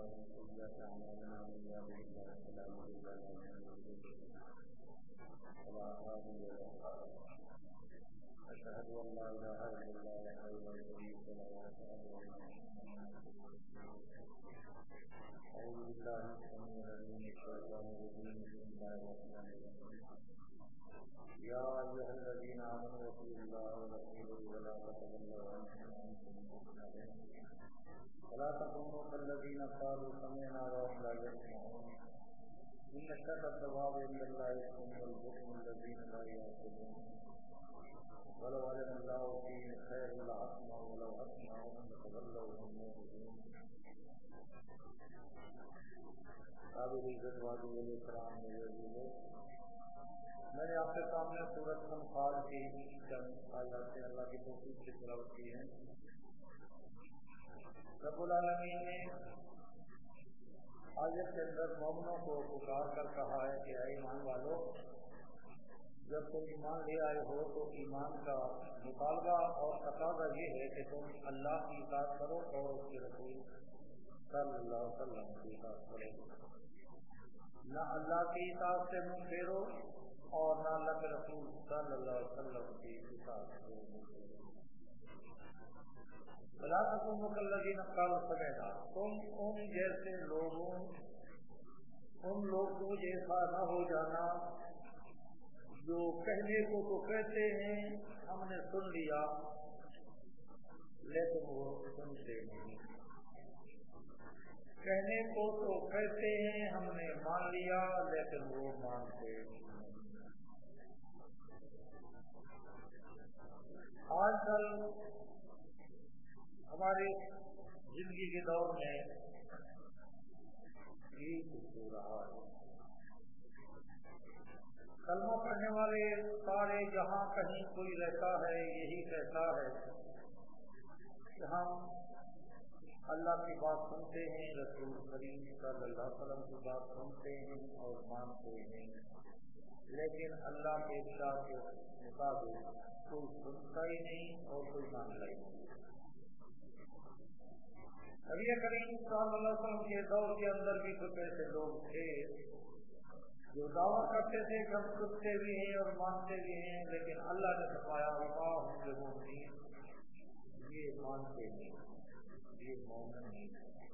وسيئات أعمالنا من يهده الله فلا مضل له ومن يضلل فلا هادي له أشهد أن لا إله إلا الله وحده لا شريك له وأشهد أن محمدا أعوذ بالله السميع العليم من الشيطان الرجيم بسم الله الرحمن الرحيم يا أيها الذين آمنوا اتقوا الله ورسوله ولا تتولوا عنه وأنتم مسلمون ولا تكونوا كالذين قالوا سمعنا وهم لا يسمعون إن شر الدواب عند الله الصم والبكم الذين لا يعقلون ولو علم الله فيهم خيرا لأسمعوا ولو أسمعوا لتولوا وهم معرضون قابل عزت واجب الکرام میرے عزیزو، میں نے آپ کے سامنے سورۃ انفال کی چند آیات اللہ کی توفیق سے تلاوت کی ہیں۔ رب العالمین نے آیت کے اندر مومنوں کو پکار کر کہا ہے کہ اے ایمان والو، جب تم ایمان لے آئے ہو تو ایمان کا مطالبہ اور تقاضا یہ ہے کہ تم اللہ کی اطاعت کرو اور اس کے رسول صلی اللہ علیہ وسلم کی اطاعت کرو، نہ اللہ کی اطاعت سے منہ پھیرو اور نہ اللہ کے رسول صلی اللہ علیہ وسلم کی اطاعت سے منہ پھیرو۔ فلا تکونوا کالذین قالوا سمعنا، تم ان جیسے لوگوں ان لوگوں جیسا نہ ہو جانا جو کہنے کو تو کہتے ہیں ہم نے سن لیا لیکن وہ سنتے نہیں، کہنے کو تو کہتے ہیں ہم نے مان لیا لیکن وہ مانتے نہیں۔ آج کل ہماری زندگی کے دور میں یہ کچھ ہو رہا ہے، کلمہ پڑھنے والے سارے جہاں کہیں کوئی رہتا ہے یہی کہتا ہے کہ ہم اللہ کی بات سنتے ہیں، رسول کریم صلی اللہ علیہ وسلم کی بات سنتے ہیں اور مانتے ہیں، لیکن اللہ کے ارشاد کے مطابق کوئی سنتا ہی نہیں اور کوئی مانتا ہی نہیں۔ نبی کریم صلی اللہ علیہ وسلم کے دور کے اندر بھی کچھ ایسے لوگ تھے جو دعویٰ کرتے تھے کہ ہم سنتے بھی ہیں اور مانتے بھی ہیں، لیکن اللہ نے فرمایا وما هم بمؤمنین، یہ مانتے نہیں، یہ مومن نہیں۔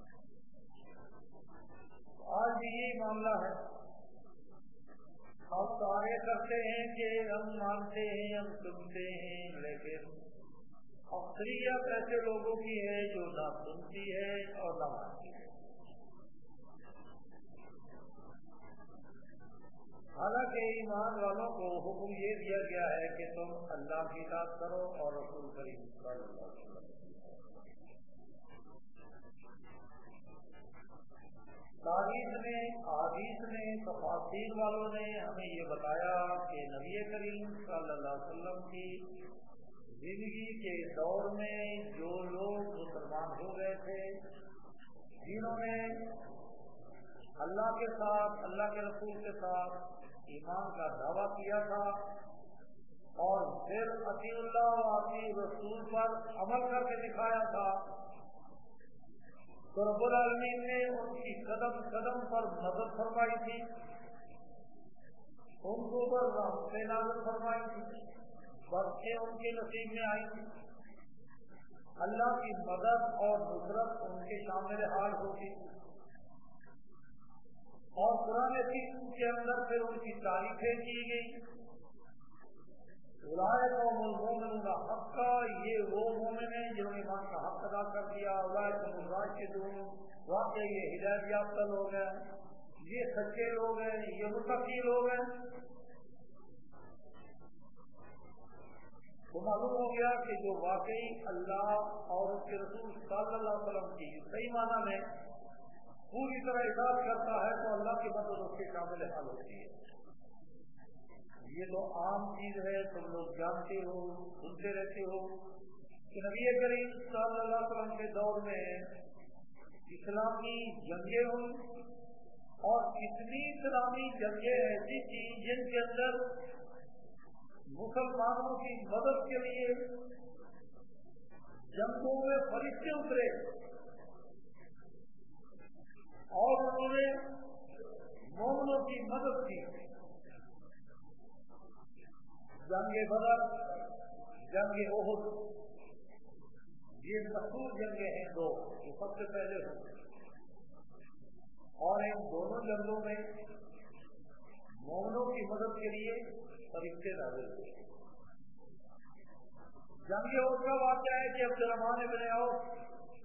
آج بھی یہی معاملہ ہے، ہم دعوے کرتے ہیں کہ ہم مانتے ہیں ہم سنتے ہیں، لیکن اکثریت ایسے لوگوں کی ہے جو نہ سنتی ہے اور نہ مانتی ہے۔ حالانکہ ایمان والوں کو حکم یہ دیا گیا ہے کہ تم اللہ کی اطاعت کرو اور رسول کریم صلی اللہ علیہ وسلم کی اطاعت کرو۔ حدیث میں تفاسیر والوں نے ہمیں یہ بتایا کہ نبی کریم صلی اللہ علیہ وسلم کی زندگی کے دور میں جو لوگ مسلمان ہو گئے تھے، جنہوں نے اللہ کے ساتھ اللہ کے رسول کے ساتھ ایمان کا دعویٰ کیا تھا اور پھر اطیع اللہ و اطیع رسول پر عمل کر کے دکھایا تھا، تو رب العالمین نے ان کی قدم قدم پر مدد فرمائی تھی، ان کو پر رحمتیں نازل فرمائی تھی، برکتیں ان کے نصیب میں آئی تھی، اللہ کی مدد اور نصرت ان کے شامل حال ہوتی تھی، اور قرآن حکیم کے اندر پھر ان کی تعریفیں کی گئی۔ اولئک هم المؤمنون حقا، یہ وہ مومن ہیں جنہوں نے ایمان کا حق ادا کر دیا، اولئک هم الراشدون، واقعی یہ ہدایت یافتہ لوگ ہیں، یہ سچے لوگ ہیں، یہ متقی لوگ ہیں۔ تو معلوم ہو گیا کہ جو واقعی اللہ اور اس کے رسول صلی اللہ علیہ وسلم کی صحیح معنی میں پوری طرح اطاعت کرتا ہے تو اللہ کی مدد اس کے شامل حال ہوتی ہے۔ یہ تو عام چیز ہے، تم لوگ جانتے ہو، سنتے رہتے ہو کہ نبی کریم صلی اللہ علیہ وسلم کے دور میں اسلامی جنگیں ہوئی، اور اتنی اسلامی جنگیں ایسی تھیں جن کے اندر مسلمانوں کی مدد کے لیے جنگوں میں فرشتے اترے، بدر، جنگ احد، یہ مشہور جنگیں ہیں دو جو سب سے پہلے ہوئی، اور ان دونوں جنگوں میں مومنوں کی مدد کے لیے فرشتے نازل ہوئے۔ جنگ احد کا واقعہ ہے کہ عبدالرحمن بن عوف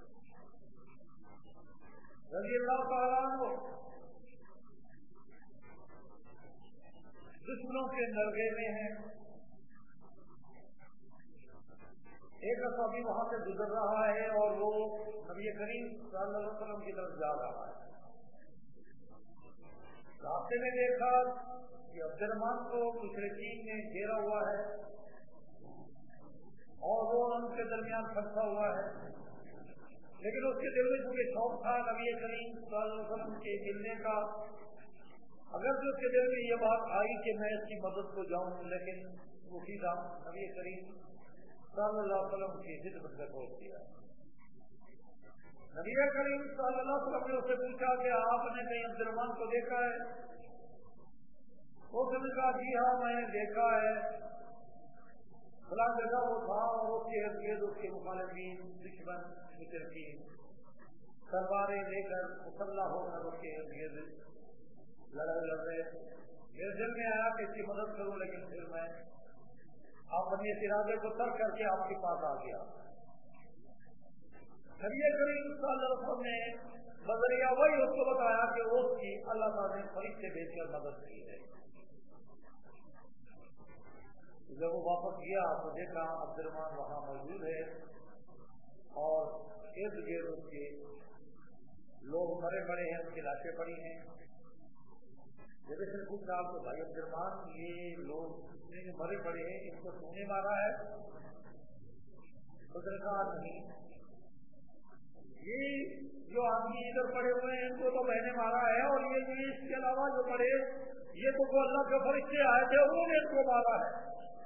رضی اللہ تعالیٰ عنہ دشمنوں کے نرغے میں ہیں، ایک صحابی وہاں سے گزر رہا ہے اور وہ نبی کریم صلی اللہ علیہ وسلم کی طرف جا رہا ہے۔ راستے میں دیکھا کہ عبدالرحمن کو مشرکین نے گھیرا ہوا ہے اور وہ ان کے درمیان پھنسا ہوا ہے، لیکن اس کے دل میں چونکہ شوق تھا نبی کریم صلی اللہ علیہ وسلم کے ملنے کا، اگر جو اس کے دل میں یہ بات آئی کہ میں اس کی مدد کو جاؤں، لیکن وہ سیدھا نبی کریم صلی اللہ علیہ وسلم کی خدمت میں پہنچ گیا۔ نبی کریم صلی اللہ علیہ وسلم نے اس سے پوچھا کہ آپ نے کہیں عبدالرحمن کو دیکھا ہے؟ اس نے کہا جی ہاں میں نے دیکھا ہے، فلاں جگہ وہ تھا اور اس کے ارد گرد اس کے مخالفین دشمن مشرکین تلواریں لے کر مسلح ہو کر اس کے ارد گرد لڑائی لڑ رہے۔ میرے دل میں آیا کہ اس کی مدد کروں، لیکن پھر میں اپنے ارادے کو ترک کر کے آپ کے پاس آ گیا۔ نبی کریم صلی اللہ علیہ وسلم نے بذریعہ وہی اس کو بتایا کہ اس کی اللہ تعالیٰ نے فرشتے بھیج کر مدد کی ہے۔ جب وہ واپس گیا تو دیکھا عبدالرحمن وہاں موجود ہے اور ارد گرد اس کے لوگ مرے پڑے ہیں، ان کی لاشیں پڑی ہیں۔ جب اس نے پوچھا تو بھائی عبدالرحمن یہ لوگ اتنے مرے پڑے ہیں، ان کو تو نے مارا ہے؟ اس نے کہا نہیں، یہ جو آدمی ادھر پڑے ہوئے ہیں ان کو تو میں نے مارا ہے، اور یہ اس کے علاوہ جو پڑے یہ تو اللہ کے فرشتے آئے تھے انہوں نے ان کو مارا ہے۔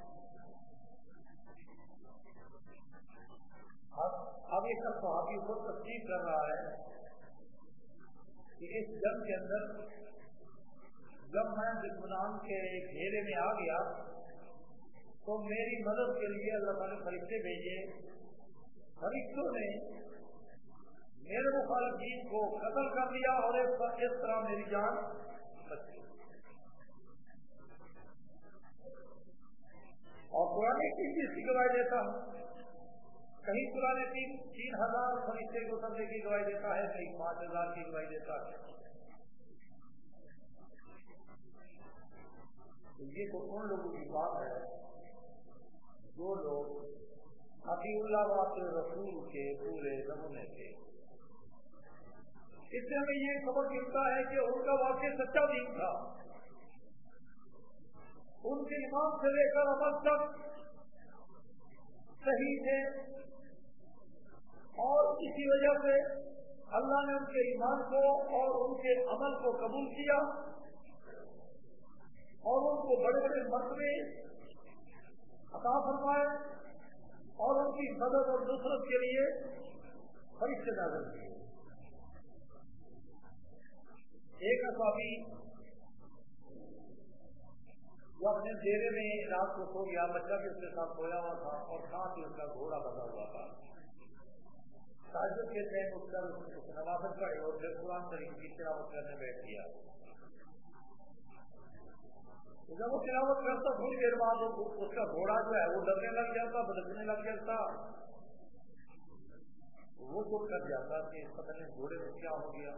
اب ایک صحابی خود تسلیم کر رہا ہے کہ اس جنگ کے اندر جب میں دشمنان کے گھیرے میں آ گیا تو میری مدد کے لیے اللہ تعالیٰ نے فرشتے بھیجے، فرشتوں نے میرے مخالفین کو قتل کر دیا اور اس طرح میری جان بچ گئی۔ اور قرآن کی اس کی گواہی دیتا ہوں، کہیں قرآن 3,000 فرشتے کو اترنے کی گواہی دیتا ہے، کہیں 5,000 کی گواہی دیتا ہے۔ تو یہ تو ان لوگوں کی بات ہے جو لوگ اطیع اللہ و اطیع رسول کے پورے نمونے تھے۔ اس سے ہمیں یہ خبر ملتا ہے کہ ان کا واقعی سچا دین تھا، ان کے ایمان سے لے کر عمل تک صحیح تھے، اور اسی وجہ سے اللہ نے ان کے ایمان کو اور ان کے عمل کو قبول کیا اور ان کو بڑے بڑے مرتبے عطا فرمائے اور ان کی مدد اور نصرت کے لیے فرشتے نازل کیے۔ ایک صحابی وہ اپنے ڈیرے میں رات کو سو گیا، بچہ بھی اس کے ساتھ سویا ہوا تھا اور ساتھ ہی اس کا گھوڑا بندھا ہوا تھا۔ تہجد کے ٹائم اٹھ کر اس نے نوافل پڑھی اور پھر قرآن شریف کی تلاوت کرنے بیٹھ گیا۔ جب وہ تلاوت کرتا تھوڑی دیر بعد اس کا گھوڑا جو ہے وہ ڈرنے لگ جاتا، بدلنے لگ جاتا، وہ چپ کر جاتا کہ پتہ نہیں گھوڑے کو کیا ہو گیا۔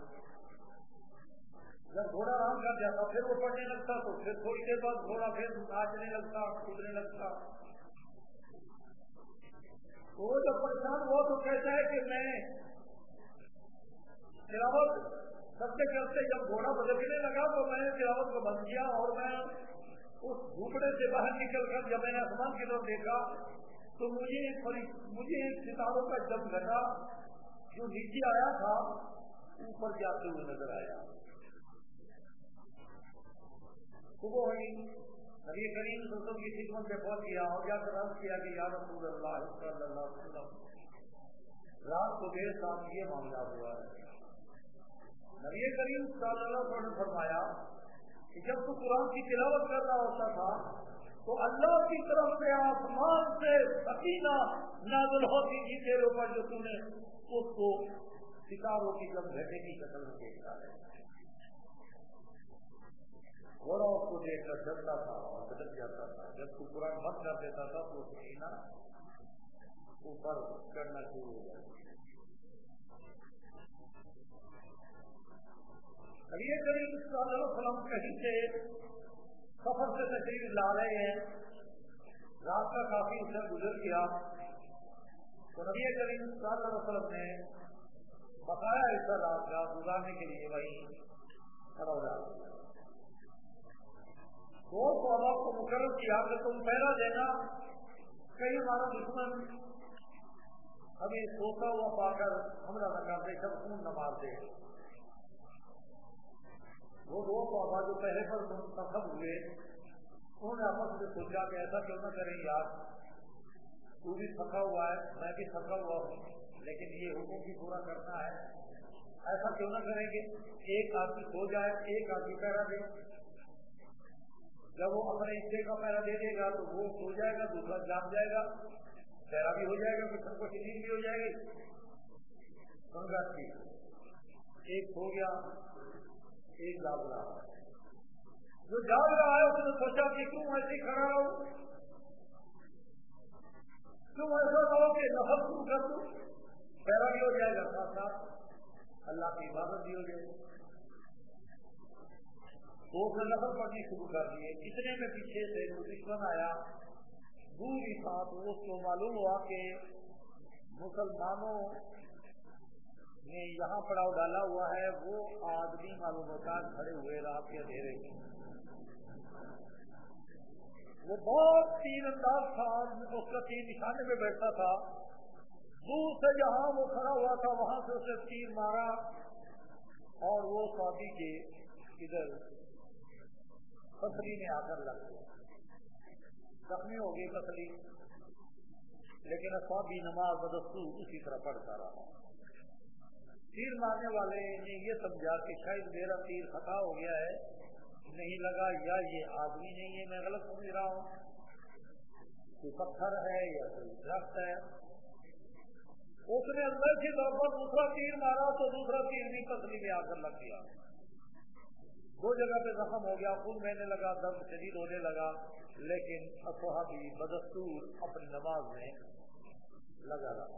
جب گھوڑا آرام کر جاتا پھر وہ پڑھنے لگتا، تو پھر تھوڑی دیر بعد گھوڑا پھر ناچنے لگتا، کودنے لگتا۔ تو وہ جب پریشان ہوا تو کہتا ہے کہ میں تلاوت کرتے کرتے جب گھوڑا بدلنے لگا تو میں نے تلاوت کو بند کیا اور میں اس جھوپڑے سے باہر نکل کر جب میں نے آسمان کی طرف دیکھا تو مجھے ستاروں کا جم گھٹا جو نیچے آیا تھا اوپر جاتے ہوئے نظر آیا۔ صبح ہوئی، نبی کریم صلی اللہ علیہ وسلم کی خدمت میں پہنچ گیا اور جا کر عرض کیا کہ یا رسول اللہ صلی اللہ علیہ وسلم رات کو دیر شام یہ معاملہ ہوا ہے۔ نبی کریم صلی اللہ علیہ وسلم نے فرمایا کہ جب تو قرآن کی تلاوت کر رہا ہوتا تھا تو اللہ کی طرف سے آسمان سے سکینہ نازل ہوتی تھی تیرے اوپر جو تم نے اس کو ستاروں کی جب گھٹے کی شکل میں دیکھتا ہے. گھوڑا اس کو دیکھ کر ڈرتا تھا اور بدل جاتا تھا. جب تو قرآن بند کر دیتا تھا تو سکینہ اوپر چڑھنا شروع ہو جاتا. نبی کریم صلی اللہ علیہ وسلم کہیں سے سفر سے تشریف لا رہے ہیں, رات کا کافی اسے گزر گیا, تو نبی کریم صلی اللہ علیہ وسلم نے بتایا ایسا رات کا گزارنے کے لیے وہی کھڑا ہو جاتا. دو صحابہ کو مقرر کیا کہ تم پہلا دینا, کئی ہمارا دشمن ابھی سوتا ہوا پا کر حملہ نہ کر دے, جب خون نہ مار دے. وہ دو صحابہ جو پہلے پر منتخب ہوئے انہوں نے آپس میں سوچا کہ ایسا کیوں نہ کریں یار, تو بھی تھکا ہوا ہے میں بھی تھکا ہوا ہوں, لیکن یہ حکم بھی پورا کرنا ہے, ایسا کیوں نہ کریں گے ایک آدمی سو جائے ایک آدمی پہرا دے. جب وہ اپنے حصے کا پہرا دے دے گا تو وہ سو جائے گا, دوسرا جاگ جائے گا, پہرا بھی ہو جائے گا, کچھ کو نیند بھی ہو جائے گی. سمجھا کی ایک سو گیا ایک جاگ رہا ہے. جو جاگ رہا ہے اس نے سوچا کہ کیوں ایسے کھڑا رہوں, کیوں ایسا رہو کہ نفل شروع کر دوں, پہرا بھی ہو جائے گا ساتھ ساتھ اللہ کی عبادت بھی ہو جائے گی. تو اس نے نفل پڑھنی شروع کر دیے. اتنے میں پیچھے سے دشمن آیا دوری تھا, تو اس کو معلوم ہوا کہ مسلمانوں نے یہاں پڑاؤ ڈالا ہوا ہے. وہ آدمی معلوم ہوتا کھڑے ہوئے رات کے اندھیرے میں, وہ بہت تیر انداز تھا, اس کا تیر نشانے میں بیٹھتا تھا. دور سے جہاں وہ کھڑا ہوا تھا وہاں سے اسے تیر مارا اور وہ صحابی کے ادھر پسلی میں آ کر لگ گیا, زخمی ہو گئی پسلی. لیکن صحابی نماز بدستور اسی طرح پڑھتا رہا. تیر مارنے والے نے یہ سمجھا کہ شاید میرا تیر خطا ہو گیا ہے, نہیں لگا, یا یہ آدمی نہیں ہے, میں غلط سمجھ رہا ہوں, کوئی پتھر ہے یا کوئی درخت ہے. اس نے اندر کی طور پر دوسرا تیر مارا تو دوسرا تیر بھی پسلی میں آ کر لگ گیا. دو جگہ پہ زخم ہو گیا, خون بہنے لگا, درد شدید ہونے لگا, لیکن صحابی بدستور اپنی نماز میں لگا رہا.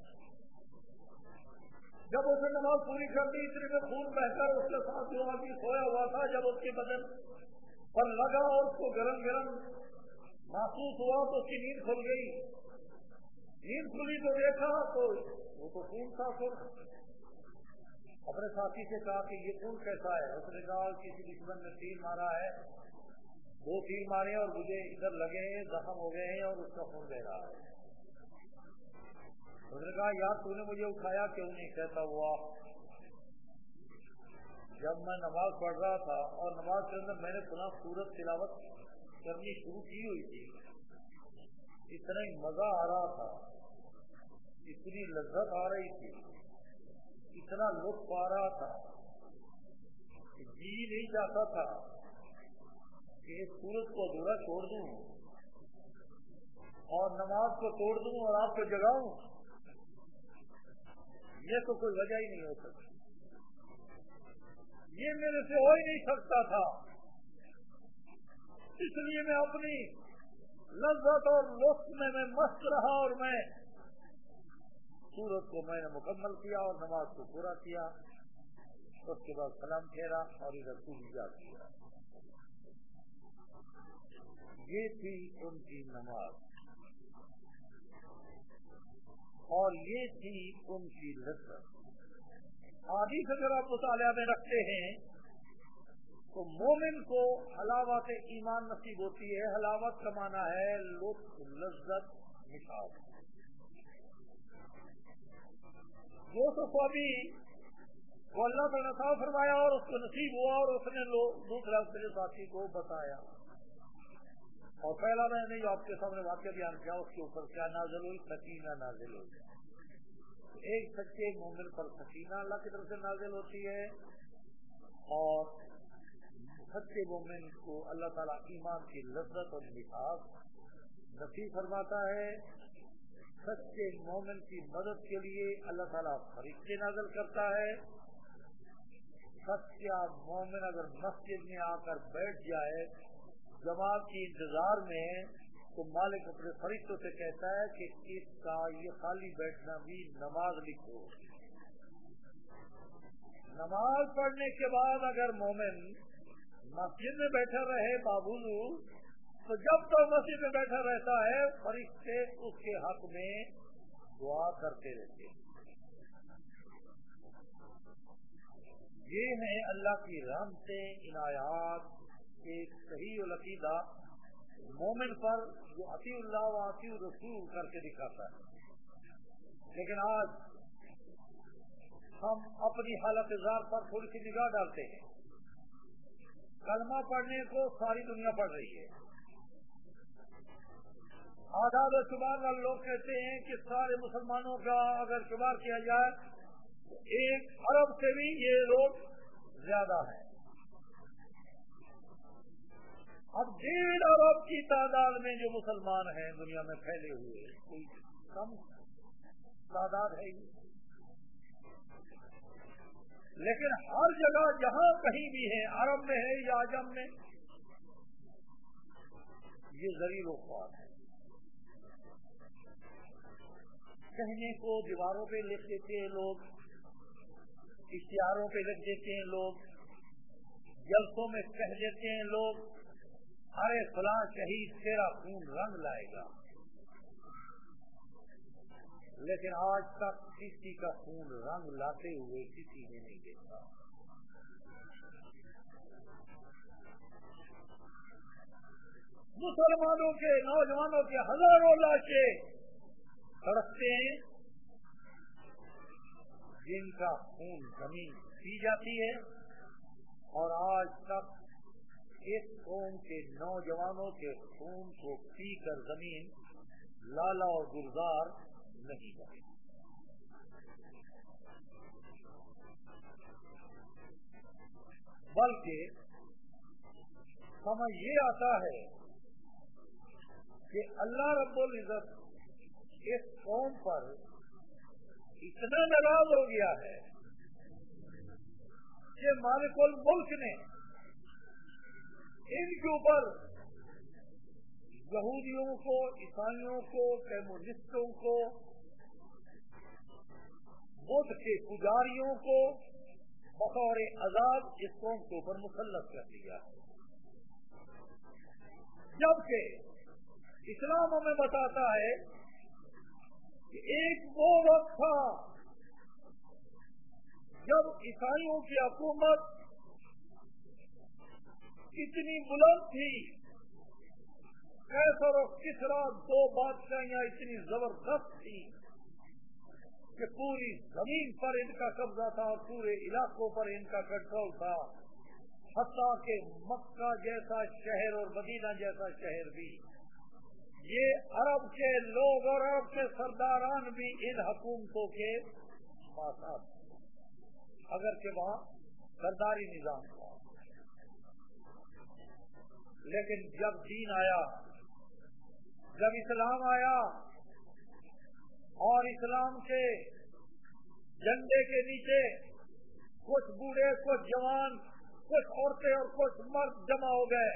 جب اس نے نماز پوری کر دی اتنے میں خون بہ کر اس کے ساتھ جو آدمی سویا ہوا تھا جب اس کے بدن پر لگا اور اس کو گرم گرم محسوس ہوا تو اس کی نیند کھل گئی. نیند کھلی تو دیکھا تو وہ تو خون تھا. پھر اپنے ساتھی سے کہا کہ یہ خون کیسا ہے؟ اس نے کہا کسی دشمن نے تیر مارا ہے, 2 تیر مارے اور مجھے ادھر لگے ہیں, زخم ہو گئے ہیں اور اس کا خون بہ رہا ہے. اس نے کہا یار تو نے مجھے اٹھایا کیوں نہیں؟ کہتا ہوا جب میں نماز پڑھ رہا تھا اور نماز کے اندر میں نے سنا سورت تلاوت کرنی شروع کی ہوئی تھی, اتنا ہی مزہ آ رہا تھا, اتنی لذت آ رہی تھی, اتنا لطف آ رہا تھا کہ جی نہیں چاہتا تھا کہ اس سورت کو ادھورا چھوڑ دوں اور نماز کو توڑ دوں اور آپ کو جگاؤں. یہ تو کوئی وجہ ہی نہیں ہو سکتی, یہ میرے سے ہو ہی نہیں سکتا تھا. اس لیے میں اپنی لذت اور لطف میں مست رہا اور میں سورت کو میں نے مکمل کیا اور نماز کو پورا کیا. اس کے بعد سلام پھیرا اور ادھر پوجا کیا. یہ تھی ان کی نماز اور یہ تھی ان کی لذت. حدیث اگر آپ مطالعہ میں رکھتے ہیں تو مومن کو حلاوت ایمان نصیب ہوتی ہے. حلاوت کا معنی ہے لطف, لذت, مٹھاس. جو صحابی کو اللہ تعالیٰ نے عطا فرمایا اور اس کو نصیب ہوا اور اس نے دوسرا اپنے ساتھی کو بتایا. اور پہلا میں نے جو آپ کے سامنے واقعہ بیان کیا اس کے اوپر کیا نازل ہوئی؟ سکینہ نازل ہوئی. ایک سچے مومن پر سکینہ اللہ کی طرف سے نازل ہوتی ہے اور سچے مومن کو اللہ تعالیٰ ایمان کی لذت اور مٹھاس نصیب فرماتا ہے. سچے مومن کی مدد کے لیے اللہ تعالیٰ فرشتے نازل کرتا ہے. سچا مومن اگر مسجد میں آ کر بیٹھ جائے جماعت کے انتظار میں تو مالک اپنے فرشتوں سے کہتا ہے کہ اس کا یہ خالی بیٹھنا بھی نماز لکھو. نماز پڑھنے کے بعد اگر مومن مسجد میں بیٹھا رہے بابولو تو جب تو مسجد میں بیٹھا رہتا ہے فرشتے اس کے حق میں دعا کرتے رہتے ہیں. یہ ہے اللہ کی رحمتیں عنایات ایک صحیح العقیدہ مومن پر جو اطیع اللہ و اطیع الرسول کر کے دکھاتا ہے. لیکن آج ہم اپنی حالت ذات پر تھوڑی سی نگاہ ڈالتے ہیں. کلمہ پڑھنے کو ساری دنیا پڑھ رہی ہے. آداد و شمار والے لوگ کہتے ہیں کہ سارے مسلمانوں کا اگر شمار کیا جائے تو 1 ارب سے بھی یہ لوگ زیادہ ہیں. اب 1.5 ارب کی تعداد میں جو مسلمان ہیں دنیا میں پھیلے ہوئے کوئی کم تعداد ہے. لیکن ہر جگہ جہاں کہیں بھی ہے عرب میں ہے یا عجم میں یہ ذلیل و خوار ہے. کہنے کو دیواروں پہ لکھ دیتے ہیں لوگ, اشتہاروں پہ لکھ دیتے ہیں لوگ, جلسوں میں کہہ دیتے ہیں لوگ ارے فلاں شہید تیرا خون رنگ لائے گا. لیکن آج تک کسی کا خون رنگ لاتے ہوئے کسی نے نہیں دیکھا. مسلمانوں کے نوجوانوں کے ہزاروں لاشیں سڑکتے ہیں جن کا خون زمین پی جاتی ہے, اور آج تک اس قوم کے نوجوانوں کے خون کو پی کر زمین لالا اور گلزار نہیں بنے. بلکہ سمجھ یہ آتا ہے کہ اللہ رب العزت اس قوم پر اتنا ناراض ہو گیا ہے کہ مالک الملک نے ان کے اوپر یہودیوں کو, عیسائیوں کو, کمیونسٹوں کو, بدھ کے پجاریوں کو بطور عذاب اس قوم کے اوپر مسلط کر دیا. جبکہ اسلام ہمیں بتاتا ہے کہ ایک وہ وقت تھا جب عیسائیوں کی حکومت اتنی بلند تھی, قیصر اور کسریٰ 2 بادشاہیاں اتنی زبردست تھی کہ پوری زمین پر ان کا قبضہ تھا اور پورے علاقوں پر ان کا کنٹرول تھا. حتیٰ کہ مکہ جیسا شہر اور مدینہ جیسا شہر بھی یہ عرب کے لوگ اور عرب کے سرداران بھی ان حکومتوں کے پاسات تھے, اگرچہ وہاں سرداری نظام تھا. لیکن جب دین آیا, جب اسلام آیا اور اسلام کے جھنڈے کے نیچے کچھ بوڑھے, کچھ جوان, کچھ عورتیں اور کچھ مرد جمع ہو گئے,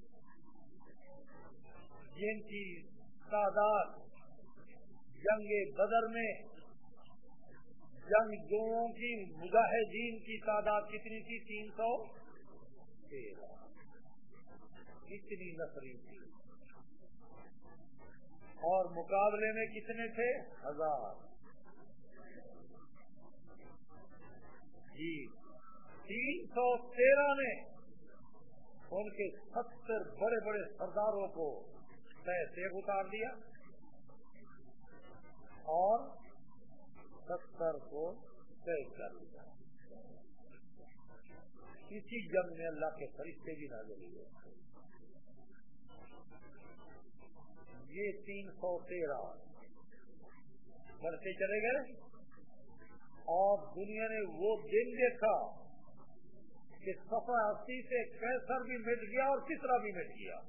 جن کی تعداد جنگ بدر میں جنگجوؤں کی مجاہدین کی تعداد کتنی تھی؟ 313. اتنی نفری تھی. اور مقابلے میں کتنے تھے؟ 1000. جی 313 نے ان کے 70 بڑے بڑے سرداروں کو سیف اتار دیا اور 70 کو قید کر دیا. اسی جنگ میں اللہ کے فرشتے بھی نازل ہوئے. یہ 313 بڑھتے چلے گئے اور دنیا نے وہ دن دیکھا کہ صفحہ 80 سے قیصر بھی مٹ گیا اور کسرا بھی مٹ گیا.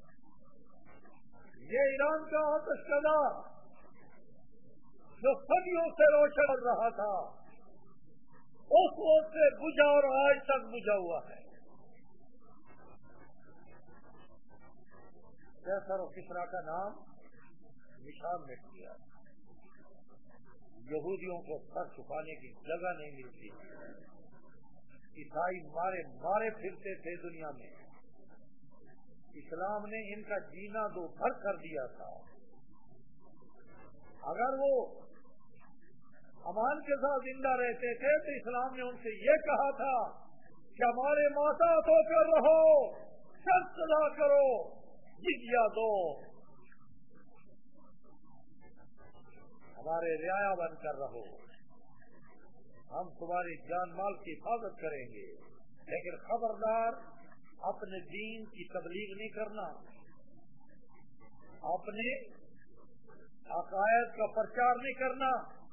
یہ ایران کا آتش کدا جو صدیوں سے روشن کر رہا تھا اس وقت سے بجھا اور آج تک بجھا ہوا ہے. قیصر اور کسرا کا نام نشان مٹ گیا. یہودیوں کو سر چھپانے کی جگہ نہیں ملتی. عیسائی مارے پھرتے تھے دنیا میں. اسلام نے ان کا جینا دو بھر کر دیا تھا. اگر وہ امان کے ساتھ زندہ رہتے تھے تو اسلام نے ان سے یہ کہا تھا کہ ہمارے ماتا ہو کر رہو, شرط ادا کرو, جزیہ دو, ہمارے رعایا بن کر رہو, ہم تمہاری جان مال کی حفاظت کریں گے, لیکن خبردار اپنے دین کی تبلیغ نہیں کرنا, اپنے عقائد کا پرچار نہیں کرنا.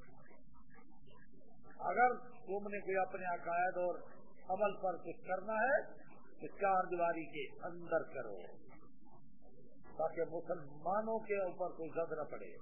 اگر تم نے کوئی اپنے عقائد اور عمل پر کچھ کرنا ہے تو 4 دیواری کے اندر کرو تاکہ مسلمانوں کے اوپر کوئی زد نہ پڑے.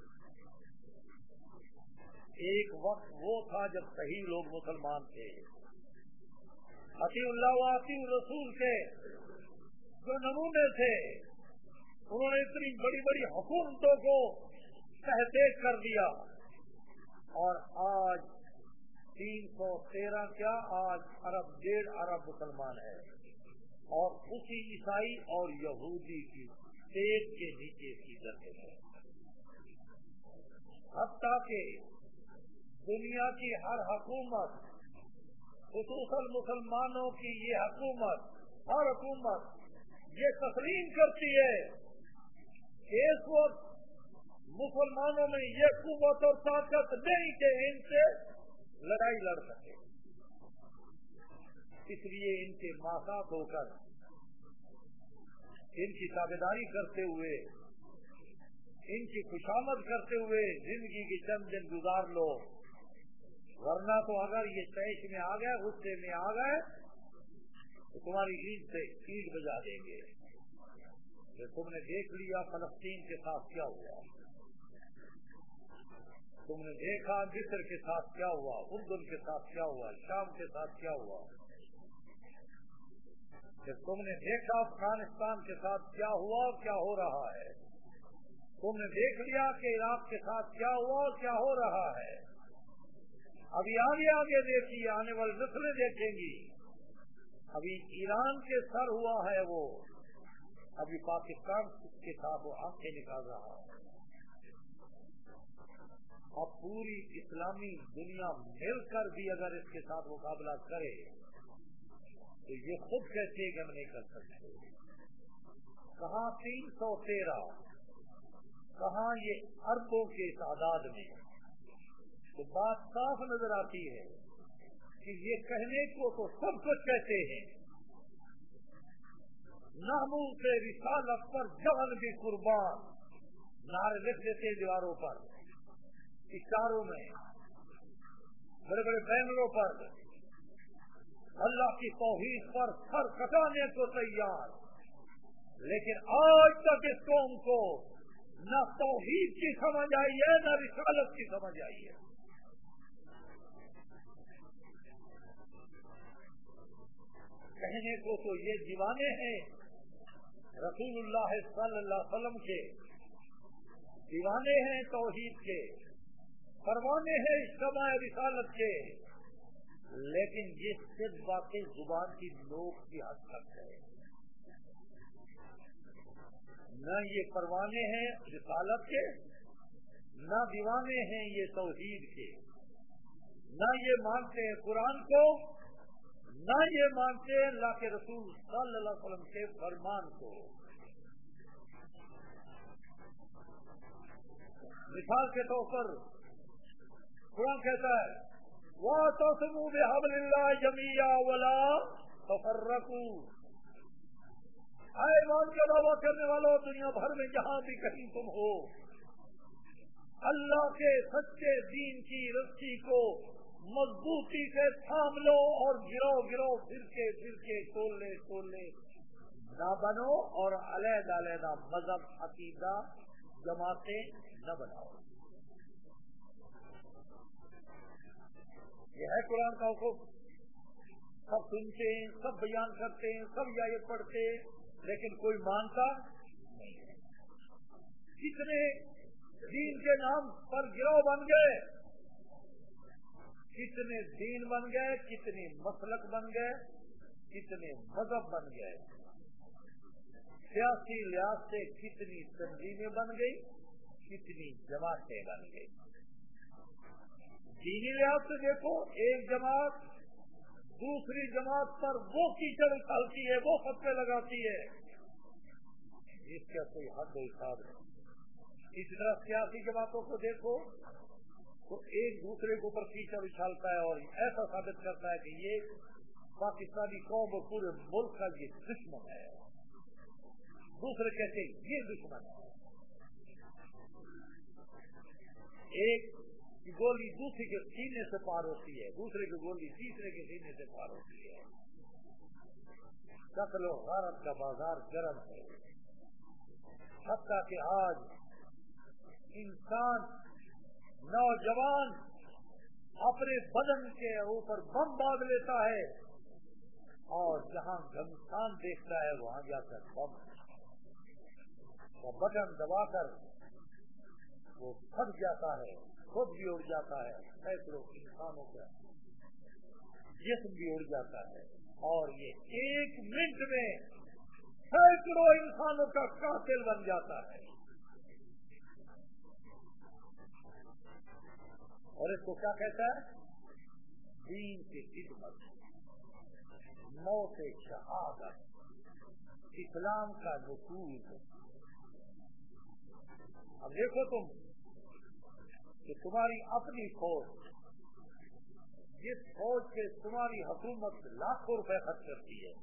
ایک وقت وہ تھا جب صحیح لوگ مسلمان تھے, اطیع اللہ و اطیع الرسول کے جو نمونے تھے. انہوں نے اتنی بڑی بڑی حکومتوں کو تحقیق کر دیا اور آج 313 کیا آج 1.5 ارب مسلمان ہے اور اسی عیسائی اور یہودی کی پیٹ کے نیچے کی جگہ ہے. حتیٰ کہ دنیا کی ہر حکومت خصوصاً مسلمانوں کی یہ حکومت, ہر حکومت یہ تسلیم کرتی ہے کہ اس وقت مسلمانوں میں یہ قوت اور طاقت نہیں کہ ان سے لڑائی لڑ سکے. اس لیے ان کے ماسات ہو کر ان کی تابعداری کرتے ہوئے, ان کی خوشامد کرتے ہوئے زندگی کی چند دن گزار لو, ورنہ تو اگر یہ تیش میں آ گئے, غصے میں آ گئے تو تمہاری عید سے عید بجا دیں گے. کہ تم نے دیکھ لیا فلسطین کے ساتھ کیا ہوا, تم نے دیکھا مصر کے ساتھ کیا ہوا, اردن کے ساتھ کیا ہوا, شام کے ساتھ کیا ہوا, کہ تم نے دیکھا افغانستان کے ساتھ کیا ہوا اور کیا ہو رہا ہے, تم نے دیکھ لیا کہ عراق کے ساتھ کیا ہوا اور کیا ہو رہا ہے. ابھی آگے دیکھیے, آنے والی نسلیں دیکھیں گی. ابھی ایران کے سر ہوا ہے وہ, ابھی پاکستان کے ساتھ وہ آنکھیں نکال رہا ہے. اب پوری اسلامی دنیا مل کر بھی اگر اس کے ساتھ مقابلہ کرے تو یہ خود کہتے کہ ہم نہیں کر سکتے. کہاں 313, کہاں یہ اربوں کے تعداد میں. تو بات صاف نظر آتی ہے کہ یہ کہنے کو تو سب کچھ کہتے ہیں, نحمو سے رسالت پر جان بھی قربان نعرے لکھ دیتے دیواروں پر, اشاروں میں, بڑے بڑے بینروں پر, اللہ کی توحید پر سر کٹانے کو تیار. لیکن آج تک اس قوم کو نہ توحید کی سمجھ آئی ہے نہ رسالت کی سمجھ آئی ہے. کہنے کو تو یہ دیوانے ہیں رسول اللہ صلی اللہ علیہ وسلم کے, دیوانے ہیں توحید کے, پروانے ہیں اجتماع رسالت کے, لیکن یہ صرف باتیں زبان کی نوک کی حد تک ہے. نہ یہ پروانے ہیں رسالت کے, نہ دیوانے ہیں یہ توحید کے, نہ یہ مانتے ہیں قرآن کو, نہ یہ مانتے ہیں اللہ کے رسول صلی اللہ علیہ وسلم کے فرمان کو. مثال کے طور پر قرآن کہتا ہے وَاعْتَصِمُوا بِحَبْلِ اللَّهِ جَمِيعًا وَلَا تَفَرَّقُوا. اے ایمان کا دعویٰ کرنے والوں, دنیا بھر میں جہاں بھی کہیں تم ہو, اللہ کے سچے دین کی رسی کو مضبوطی سے تھام لو اور گرو گرو پھر کے ٹولے نہ بنو اور علیحدہ علیحدہ مذہب عقیدہ جماعتیں نہ بناؤ. یہ ہے قرآن کا حکم. سب سنتے ہیں, سب بیان کرتے ہیں, سب یہ پڑھتے ہیں, لیکن کوئی مانتا نہیں ہے. کتنے دین کے نام پر گروہ بن گئے, کتنے دین بن گئے, کتنے مسلک بن گئے, کتنے مذہب بن گئے. سیاسی لحاظ سے کتنی تنظیمیں بن گئی, کتنی جماعتیں بن گئی. دینی لحاظ سے دیکھو, ایک جماعت دوسری جماعت پر وہ کیچڑ اچھالتی ہے, وہ فتوے لگاتی ہے, اس کا کوئی حد و حساب نہیں. اسی طرح سیاسی جماعتوں کو دیکھو تو ایک دوسرے کے اوپر کیچڑ اچھالتا ہے اور ایسا ثابت کرتا ہے کہ یہ پاکستانی قوم اور پورے ملک کا یہ دشمن ہے. دوسرے کہتے ہیں یہ دشمن ہے. ایک کی گولی دوسرے کے سینے سے پار ہوتی ہے, دوسرے کی گولی تیسرے کے سینے سے پار ہوتی ہے. قتل و غارت کا بازار گرم ہے. حتیٰ کہ آج انسان نوجوان اپنے بدن کے اوپر بم باندھ لیتا ہے اور جہاں گمستان دیکھتا ہے وہاں جا کر بم کا بٹن دبا کر وہ پھٹ جاتا ہے, خود بھی اڑ جاتا ہے, سینکڑوں انسانوں کا جسم بھی اڑ جاتا ہے, اور یہ ایک منٹ میں سینکڑوں انسانوں کا قاتل بن جاتا ہے. اور اس کو کیا کہتا ہے؟ دین کی خدمت, موت شہادت, اسلام کا نفوذ. اب دیکھو تم کہ تمہاری اپنی فوج, جس فوج سے تمہاری حکومت لاکھوں روپے خرچ کرتی ہے,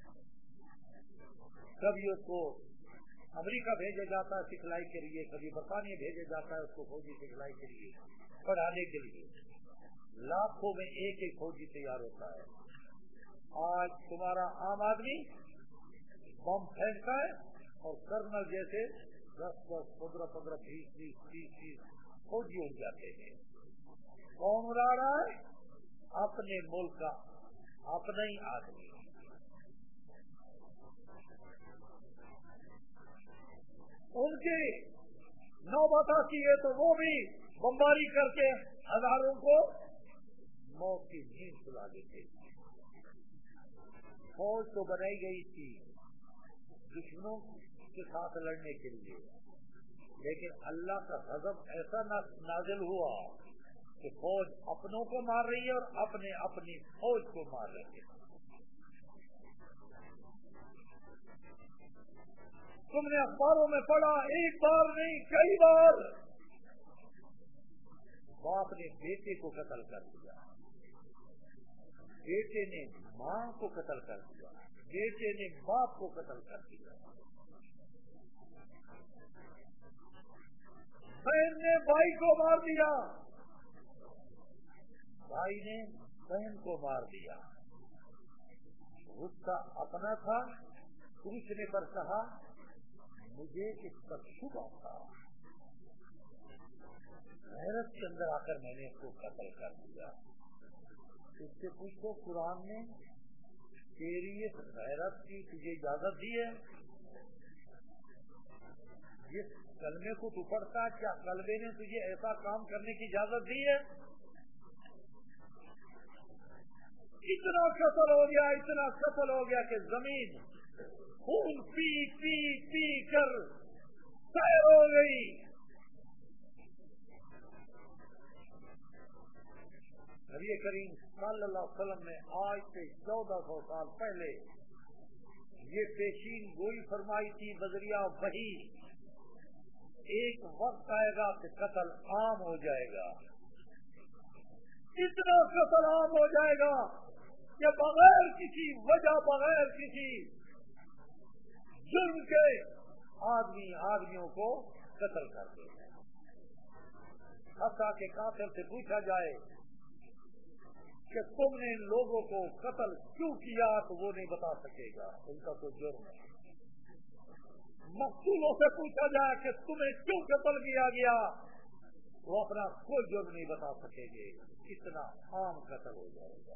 کبھی اس کو امریکہ بھیجا جاتا ہے سکھلائی کے لیے, کبھی برطانیہ بھیجا جاتا ہے اس کو فوجی سکھلائی کے لیے, پڑھانے کے لیے. لاکھوں میں ایک ایک فوجی تیار ہوتا ہے. آج تمہارا عام آدمی بم پھینکتا ہے اور کرنل جیسے 10 15 20 30 فوجی اڑ جاتے ہیں. کون اڑا رہا ہے؟ اپنے ملک کا اپنا ہی آدمی. ان کی نوبت آتی ہے تو وہ بھی بمباری کر کے ہزاروں کو موت کی نیند سلا دیتے. فوج تو بنائی گئی تھی دشمنوں کے ساتھ لڑنے کے لیے, لیکن اللہ کا غضب ایسا نازل ہوا کہ فوج اپنوں کو مار رہی ہے اور اپنے اپنی فوج کو مار رہی ہے. تم نے اخباروں میں پڑھا, ایک بار نہیں کئی بار, باپ نے بیٹے کو قتل کر دیا, بیٹے نے ماں کو قتل کر دیا, بیٹے نے باپ کو قتل کر دیا, بہن نے بھائی کو مار دیا, بھائی نے بہن کو مار دیا. غصہ اپنا تھا, پوچھنے پر کہا مجھے اس پر شبہ تھا, غیرت کے اندر آ کر میں نے اس کو قتل کر دیا. اس سے پوچھو قرآن نے تیری اس غیرت کی تجھے اجازت دی ہے؟ جس کلمے کو تو پڑھتا ہے کیا کلمے نے تجھے ایسا کام کرنے کی اجازت دی ہے؟ اتنا قتل ہو گیا, اتنا قتل ہو گیا کہ زمین خون پی پی پی کر سیر ہو گئی. نبی کریم صلی اللہ علیہ وسلم نے آج سے 1400 سال پہلے یہ پیشین گوئی فرمائی تھی بذریعہ وحی, ایک وقت آئے گا کہ قتل عام ہو جائے گا. اتنا قتل عام ہو جائے گا کہ بغیر کسی وجہ, بغیر کسی جرم کے آدمیوں کو قتل کر دے. حتیٰ کہ قاتل سے پوچھا جائے کہ تم نے ان لوگوں کو قتل کیوں کیا تو وہ نہیں بتا سکے گا، ان کا کوئی جرم ہے۔ مقتولوں سے پوچھا جائے کہ تمہیں کیوں قتل کیا گیا، وہ اپنا کوئی جرم نہیں بتا سکیں گے، اتنا عام قتل ہو جائے گا۔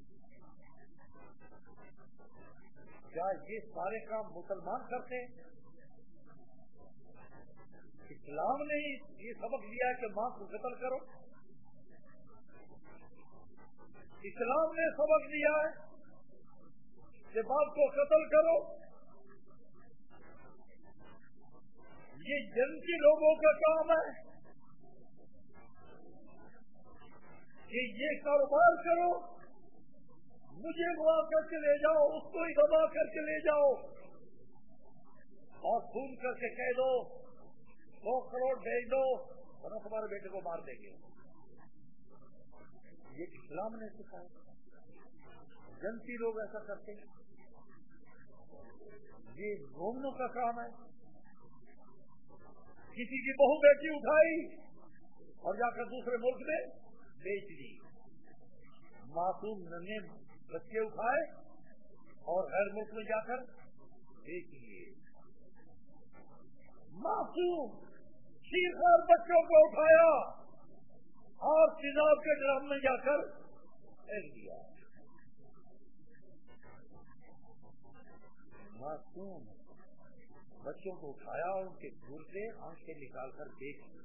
کیا یہ سارے کام مسلمان کرتے ہیں؟ اسلام نے یہ سبق دیا ہے کہ ماں کو قتل کرو، اسلام نے سبق دیا ہے کہ باپ کو قتل کرو۔ یہ جنسی لوگوں کا کام ہے کہ یہ کاروبار کرو، مجھے گوا کر کے لے جاؤ، اس کو ہی دبا کر کے لے جاؤ اور خون کر کے کہہ دو 100 کروڑ بھیج دو ورنہ تمہارے بیٹے کو مار دیں گے۔ یہ اسلام نے سکھایا۔ جنسی لوگ ایسا کرتے ہیں، یہ مومنوں کا کام ہے۔ کسی کی بہو بیٹی اٹھائی اور جا کر دوسرے ملک میں بیچ دی، معصوم ننھے بچے اٹھائے اور غیر ملک میں جا کر بیچ دیے، معصوم شیخار بچوں کو اٹھایا اور تیزاب کے ڈرم میں جا کر پھینک دیا۔ معصوم بچوں کو اٹھایا، ان کے گھر سے آنکھیں نکال کر بیچ دی۔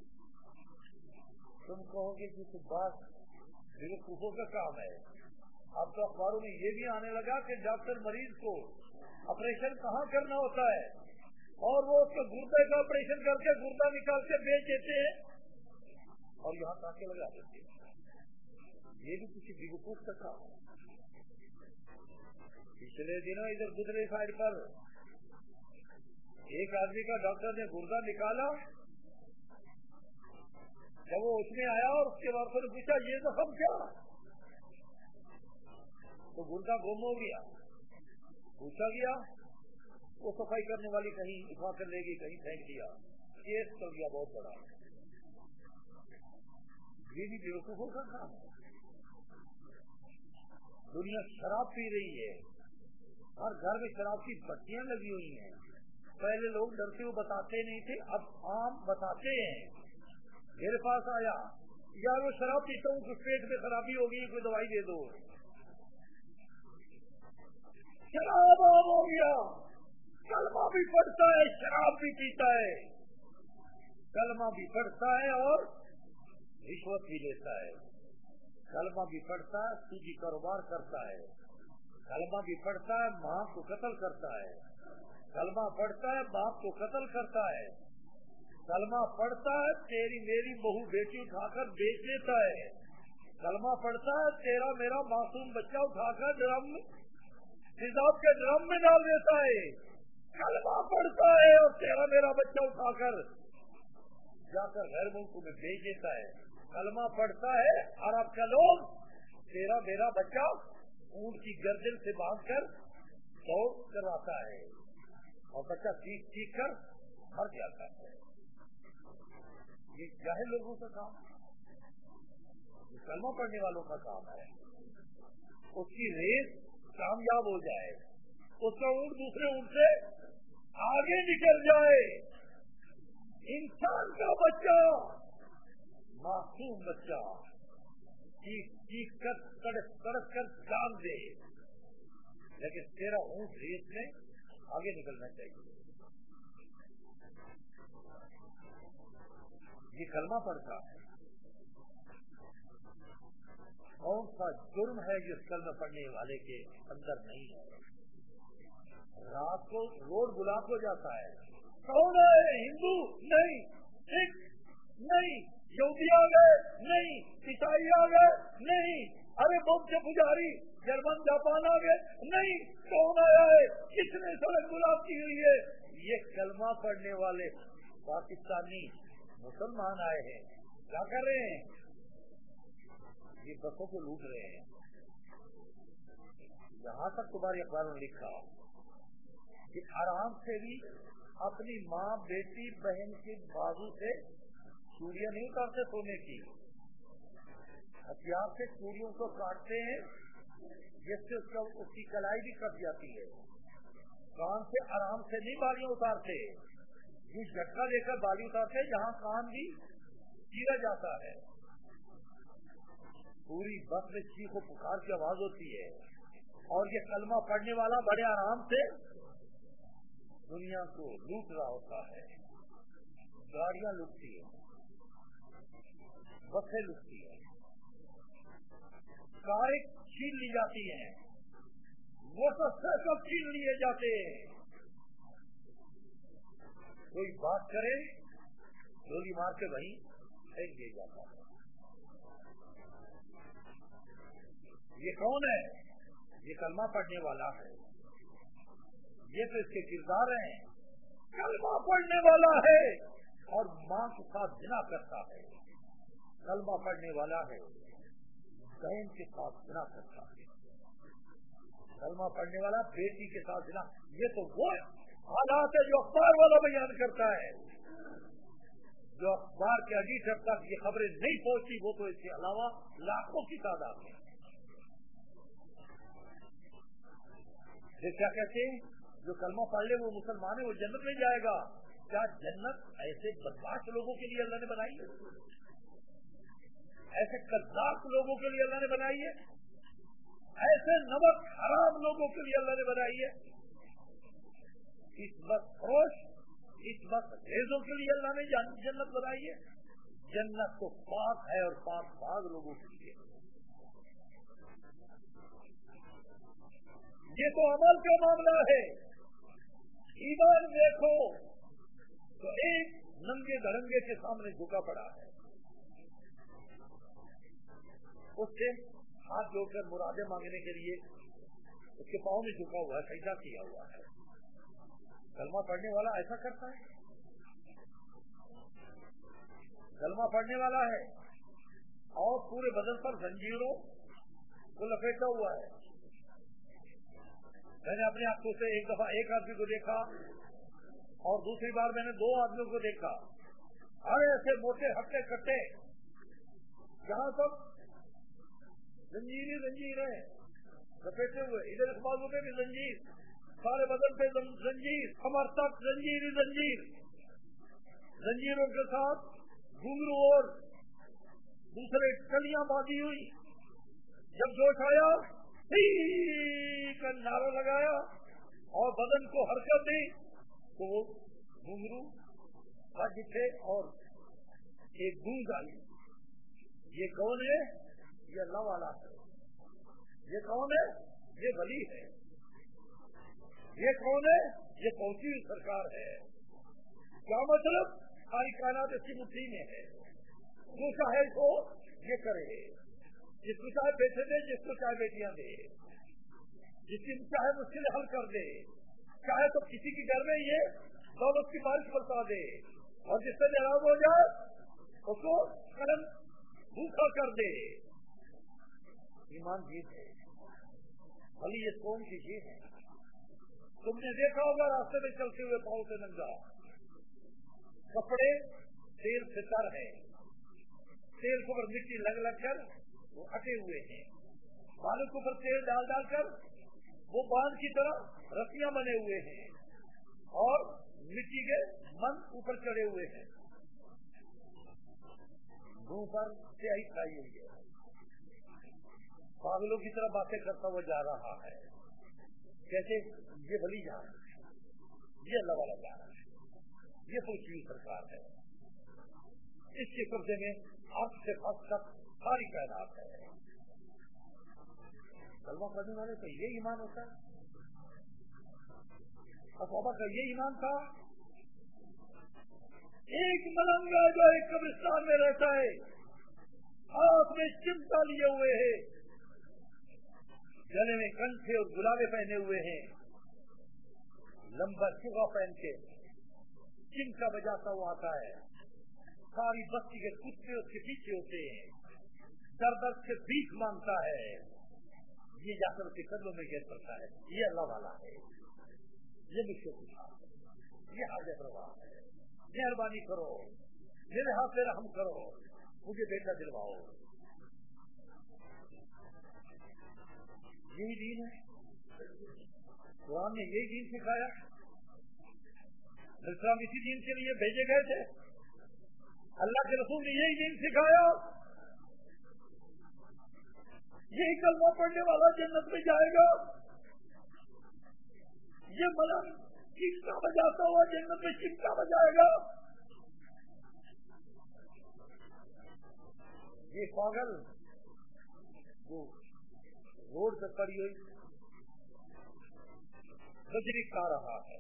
تم کہو گے کہ بات بیوقوفوں کا کام ہے۔ اب تو اخباروں میں یہ بھی آنے لگا کہ ڈاکٹر مریض کو آپریشن کہاں کرنا ہوتا ہے اور وہ اس کے گردے کا آپریشن کر کے گردہ نکال کے بیچ دیتے ہیں اور یہاں ٹانکے لگا دیتے ہیں۔ یہ بھی کسی بیوقوف کا کام ہے۔ پچھلے دنوں ادھر گجرے سائڈ پر ایک آدمی کا ڈاکٹر نے گردہ نکالا، جب وہ اس میں آیا اور اس کے بعد نے پوچھا یہ زخم کیا، تو گردہ گم ہو گیا۔ پوچھا گیا، وہ صفائی کرنے والی کہیں اٹھا کر لے گئی، کہیں پھینک دیا، کیس چل گیا بہت بڑا۔ یہ بھی بیوقوفوں کا کام ہے۔ دنیا شراب پی رہی ہے، ہر گھر میں شراب کی بتیاں لگی ہوئی ہیں۔ پہلے لوگ ڈرتے ہوئے بتاتے نہیں تھے، اب عام بتاتے ہیں۔ میرے پاس آیا، یار وہ شراب پیتا ہوں، کچھ پیٹ میں خرابی ہوگی، کوئی دوائی دے دو۔ شراب عام ہو گیا، کلمہ بھی پڑھتا ہے، شراب بھی پیتا ہے، کلمہ بھی پڑھتا ہے اور رشوت بھی لیتا ہے، کلمہ بھی پڑھتا ہے، سودی کاروبار کرتا ہے، کلمہ بھی پڑھتا ہے، ماں کو قتل کرتا ہے، کلمہ پڑھتا ہے، باپ کو قتل کرتا ہے، کلمہ پڑھتا ہے، تیری میری بہو بیٹی اٹھا کر بیچ دیتا ہے، کلمہ پڑھتا ہے، تیرا میرا معصوم بچہ اٹھا کر ڈرم تیزاب کے ڈرم میں ڈال دیتا ہے، کلمہ پڑھتا ہے اور تیرا میرا بچہ اٹھا کر جا کر غیر ملکوں میں بیچ دیتا ہے، کلمہ پڑھتا ہے، عرب کا لوگ تیرا میرا بچہ اونٹ کی گردن سے باندھ کر دوڑ کرواتا ہے اور بچہ چیخ چیخ کر مر جاتا ہے۔ یہ جاہل لوگوں کا کام ہے، یہ کلمہ پڑھنے والوں کا کام ہے۔ اس کی ریس کامیاب ہو جائے، اس کا اونٹ دوسرے اونٹ سے آگے نکل جائے، انسان کا بچہ، معصوم بچہ چیخ چیخ کر تڑپ کر جان دے، لیکن تیرا اونٹ ریس میں آگے نکلنا چاہیے۔ یہ کلمہ پڑھتا ہے۔ کون سا جرم ہے جو اس کلمہ پڑھنے والے کے اندر نہیں ہے؟ رات کو روڈ بلاک ہو جاتا ہے، کون ہے؟ ہندو نہیں، سکھ نہیں، یہودی آ گئے نہیں، عیسائی آ گئے نہیں، ارے بہت سے پجاری جرمن جاپان آ گئے نہیں، کون آیا ہے؟ کس نے سڑک بلاک کی ہوئی ہے؟ یہ کلمہ پڑھنے والے پاکستانی مسلمان آئے ہیں، کیا کر رہے ہیں؟ یہ بسوں کو لوٹ رہے ہیں۔ یہاں تک تمہاری اخباروں نے لکھا کہ آرام سے بھی اپنی ماں بیٹی بہن کے بازو سے چوڑیاں نہیں اتارتے سونے کی، ہتھیار سے چوڑیوں کو کاٹتے ہیں جس سے اس کی کلائی بھی کٹ جاتی ہے. کان سے آرام سے نہیں بالیاں اتارتے, یہ جھٹکا دے کر بالی اتارتے, جہاں کان بھی چیرا جاتا ہے. پوری بس میں چیخ و پکار کی آواز ہوتی ہے, اور یہ کلمہ پڑھنے والا بڑے آرام سے دنیا کو لوٹ رہا ہوتا ہے. گاڑیاں لوٹتی ہیں, بسیں لوٹتی ہیں, کاریں چھین لی جاتی ہیں, موٹر سائیکل چھین لیے جاتے ہیں. کوئی بات کرے گولی مار کے وہیں پھینک دیا جاتا ہے. یہ کون ہے؟ یہ کلمہ پڑھنے والا ہے. یہ تو اس کے کردار ہیں. کلمہ پڑھنے والا ہے اور ماں کے ساتھ زنا کرتا ہے. کلمہ پڑھنے والا ہے, بہن کے ساتھ زنا کرتا ہے. کلمہ پڑھنے والا بیٹی کے ساتھ زنا. یہ تو وہ حالات ہے جو اخبار والا بیان کرتا ہے. جو اخبار کے ایڈیٹر تک یہ خبریں نہیں پہنچی, وہ تو اس کے علاوہ لاکھوں کی تعداد ہے. یہ کیا کہتے ہیں؟ جو کلمہ پڑھ لے وہ مسلمان ہے, وہ جنت میں جائے گا. کیا جنت ایسے بدماش لوگوں کے لیے اللہ نے بنائی ہے؟ ایسے قذاب لوگوں کے لیے اللہ نے بنائی ہے؟ ایسے نمک حرام لوگوں کے لیے اللہ نے بنائی ہے؟ اس وقت فروش, اس وقت ریزوں کے لیے اللہ نے جنت بنائی ہے؟ جنت تو پاک ہے اور پاک باغ لوگوں کے لیے. یہ تو عمل کا معاملہ ہے. ایمان دیکھو تو ایک ننگے دھڑنگے کے سامنے جھکا پڑا ہے, اس سے ہاتھ جوڑ کر مرادیں مانگنے کے لیے اس کے پاؤں میں جھکا ہوا ہے, سجدہ کیا ہوا ہے. کلمہ پڑھنے والا ایسا کرتا ہے؟ کلمہ پڑھنے والا ہے اور پورے بدن پر زنجیروں کو لپیٹا ہوا ہے. میں نے اپنے آنکھوں سے ایک دفعہ ایک آدمی کو دیکھا اور دوسری بار میں نے 2 آدمیوں کو دیکھا. ارے ایسے موٹے ہٹے کٹے, جہاں سب زنجیر ہے لپیٹے ہوئے, ادھر اس بازو پہ بھی زنجیر, سارے بدن پہ زنجیر, کمر تک زنجیر, زنجیروں کے ساتھ گھنگرو اور دوسرے کلیاں باندھی ہوئی. جب جوش آیا کا نعرہ لگایا اور بدن کو حرکت دی تو وہ گھنگرو بج اٹھے اور ایک گونج ڈالی. یہ کون ہے؟ یہ اللہ والا ہے. یہ کون ہے؟ یہ ولی ہے. یہ کون ہے؟ یہ پہنچی ہوئی سرکار ہے. کیا مطلب؟ ساری کائنات اس کی مٹھی میں ہے. جو چاہے کو یہ کرے, جس کو چاہے بیٹے دے, جس کو چاہے بیٹیاں دے, جس کی چاہے مشکل حل کر دے, چاہے تو کسی کی گھر میں یہ دولت کی بارش برسا دے, اور جس سے ناراض ہو جائے اس کو قلم بھوکا کر دے. ایمان جیت ہے. بھلی یہ قوم کی جیت ہے. تم نے دیکھا ہوگا راستے میں چلتے ہوئے پاؤں سے ننگا, کپڑے تیل سے تر ہے, تیل کے اوپر مٹی لگ لگ کر وہ اٹے ہوئے ہیں, بالوں کے اوپر تیل ڈال ڈال کر وہ باندھ کی طرح رسیاں بنے ہوئے ہیں, اور مٹی کے من اوپر چڑھے ہوئے ہیں. منہ پر سیاہی کھائی ہوئی ہے, پاگلوں کی طرح باتیں کرتا ہوا جا رہا ہے. کیسے؟ یہ ولی جا رہا ہے, یہ اللہ والا جا رہا ہے, یہ پوچھی ہوئی سرکار ہے. اس کے قبضے میں آپ سے خاص تک ساری کائنات ہے. کلمہ پڑھنے والے کا یہ ایمان ہوتا ہے. صحابہ کا یہ ایمان تھا. ایک ملنگا جو ایک قبرستان میں رہتا ہے, ہاتھ میں چمٹا لیے ہوئے ہے, گلے میں کنٹھے اور گلابے پہنے ہوئے ہیں, لمبا چوغا پہن کے چمٹا بجاتا ہوا آتا ہے. ساری بستی کے کتے اس کے پیچھے ہوتے ہیں, در در سے بھیک مانگتا ہے. یہ جا کر اس کے قدموں میں گر پڑتا ہے. یہ اللہ والا ہے, یہ مجھ سے پوچھا, یہ حاجت روا ہے. مہربانی کرو, میرے ہاتھ سے رحم کرو, مجھے بیٹا دلواؤ. یہی دین ہے. قرآن نے یہی دین سکھایا. اسلام اسی دین کے لیے بھیجے گئے تھے. اللہ کے رسول نے یہی دین سکھایا. یہی کلمہ پڑھنے والا جنت میں جائے گا. یہ ملنگ چمٹا بجاتا ہوا جنت میں چمٹا بجائے گا. یہ پاگل جو روڈ پہ پڑی ہوئی بجری کھا رہا ہے,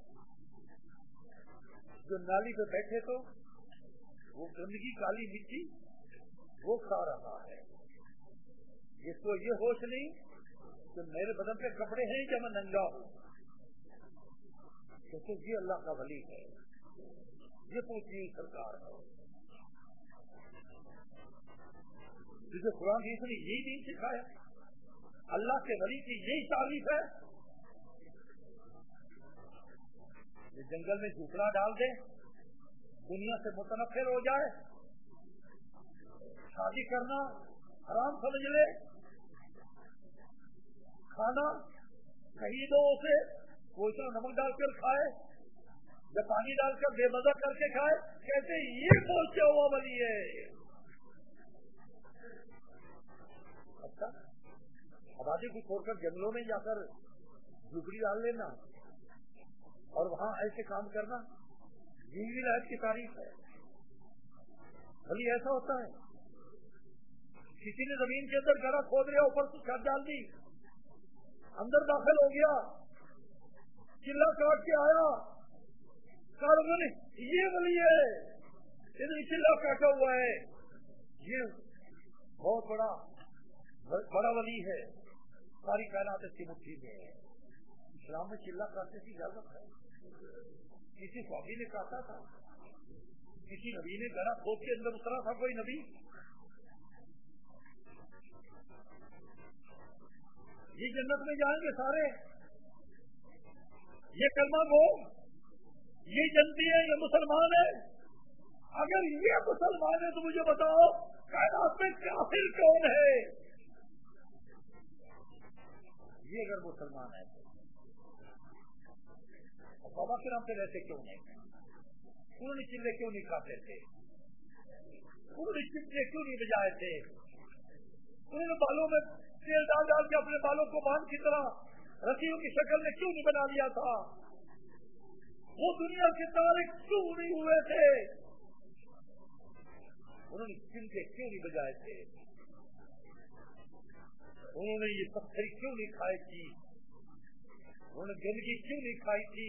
جو نالی پہ بیٹھے تو وہ گندگی کالی مٹی وہ کھا رہا ہے. اس کو یہ ہوش نہیں کہ میرے بدن پہ کپڑے ہیں یا میں ننگا ہوں. تو یہ اللہ کا ولی ہے, یہ پوچھیے سرکار ہے جسے قرآن حدیث نے یہی دین سکھایا. اللہ کے ولی کی یہی تعریف ہے. یہ جنگل میں جھوپڑا ڈال دے, دنیا سے متنفر ہو جائے, شادی کرنا حرام سمجھ لے, کھانا کہیں دو اسے کوئی سا نمک ڈال کر کھائے یا پانی ڈال کر بے مزہ کر کے کھائے, کہتے یہ پہنچا ہوا ولی ہے. اچھا آبادی کو چھوڑ کر جنگلوں میں جا کر جھوپڑی ڈال لینا اور وہاں ایسے کام کرنا, یہ ولایت کی تعریف ہے. ولی ایسا ہوتا ہے. کسی نے زمین کے اندر گڑھا کھود لیا, اوپر سے چھت ڈال دی, اندر داخل ہو گیا, چلا کاٹ کے آیا, یہ ولی ہے, ادھر چلا کاٹا ہوا ہے, یہ بہت بڑا ولی ہے. ساری کائنات اس کی مٹھی میں ہے. اسلام میں چلا کاٹنے کی اجازت ہے. کسی صحابی نے کاٹا تھا, کسی نبی نے گڑھا کھود کے اندر اترا تھا, کوئی نبی. یہ جنت میں جائیں گے سارے. یہ کلمہ گو, یہ جنتی ہے, یہ مسلمان ہے. اگر یہ مسلمان ہے تو مجھے بتاؤ کائنات میں کافر کون ہے؟ یہ اگر مسلمان ہے تو بابا کے نام پہ رہتے کیوں نہیں؟ انہوں نے چلے کیوں نہیں کھاتے تھے؟ انہوں نے چمٹے کیوں نہیں بجائے تھے؟ انہوں نے بالوں میں تیل ڈال ڈال کے اپنے بالوں کو باندھ کی طرح رسیوں کی شکل میں کیوں نہیں بنا لیا تھا؟ وہ دنیا کے تارے کیوں نہیں ہوئے تھے؟ انہوں نے چمٹے کیوں نہیں بجائے تھے؟ انہوں نے یہ پتھر کیوں نہیں کھائی تھی؟ انہوں نے گندگی کیوں نہیں کھائی تھی؟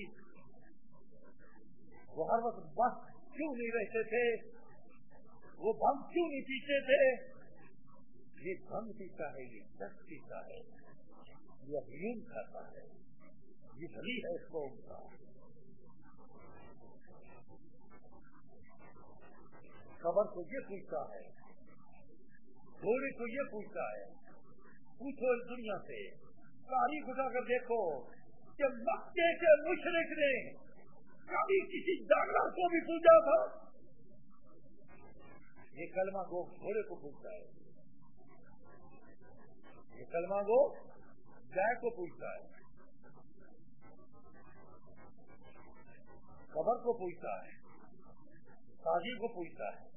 وہ ہر وقت بس کیوں نہیں رہتے تھے؟ وہ بھنگ کیوں نہیں پیتے تھے؟ یہ بھنگ پیتا ہے, یہ دس پیتا ہے, یہ افیون کھاتا ہے, یہ ولی ہے اس قوم کا. خبر کو یہ پوچھتا ہے, گھوڑے کو یہ پوچھتا ہے. پوچھو اس دنیا سے, تاریخ اٹھا کر دیکھو کہ مکے کے مشرک نے کبھی کسی جانور کو بھی پوچھا تھا؟ یہ کلمہ گو گھوڑے کو پوچھتا ہے, یہ کلمہ گو گائے کو پوچھتا ہے, قبر کو پوچھتا ہے, قاضی کو پوچھتا ہے,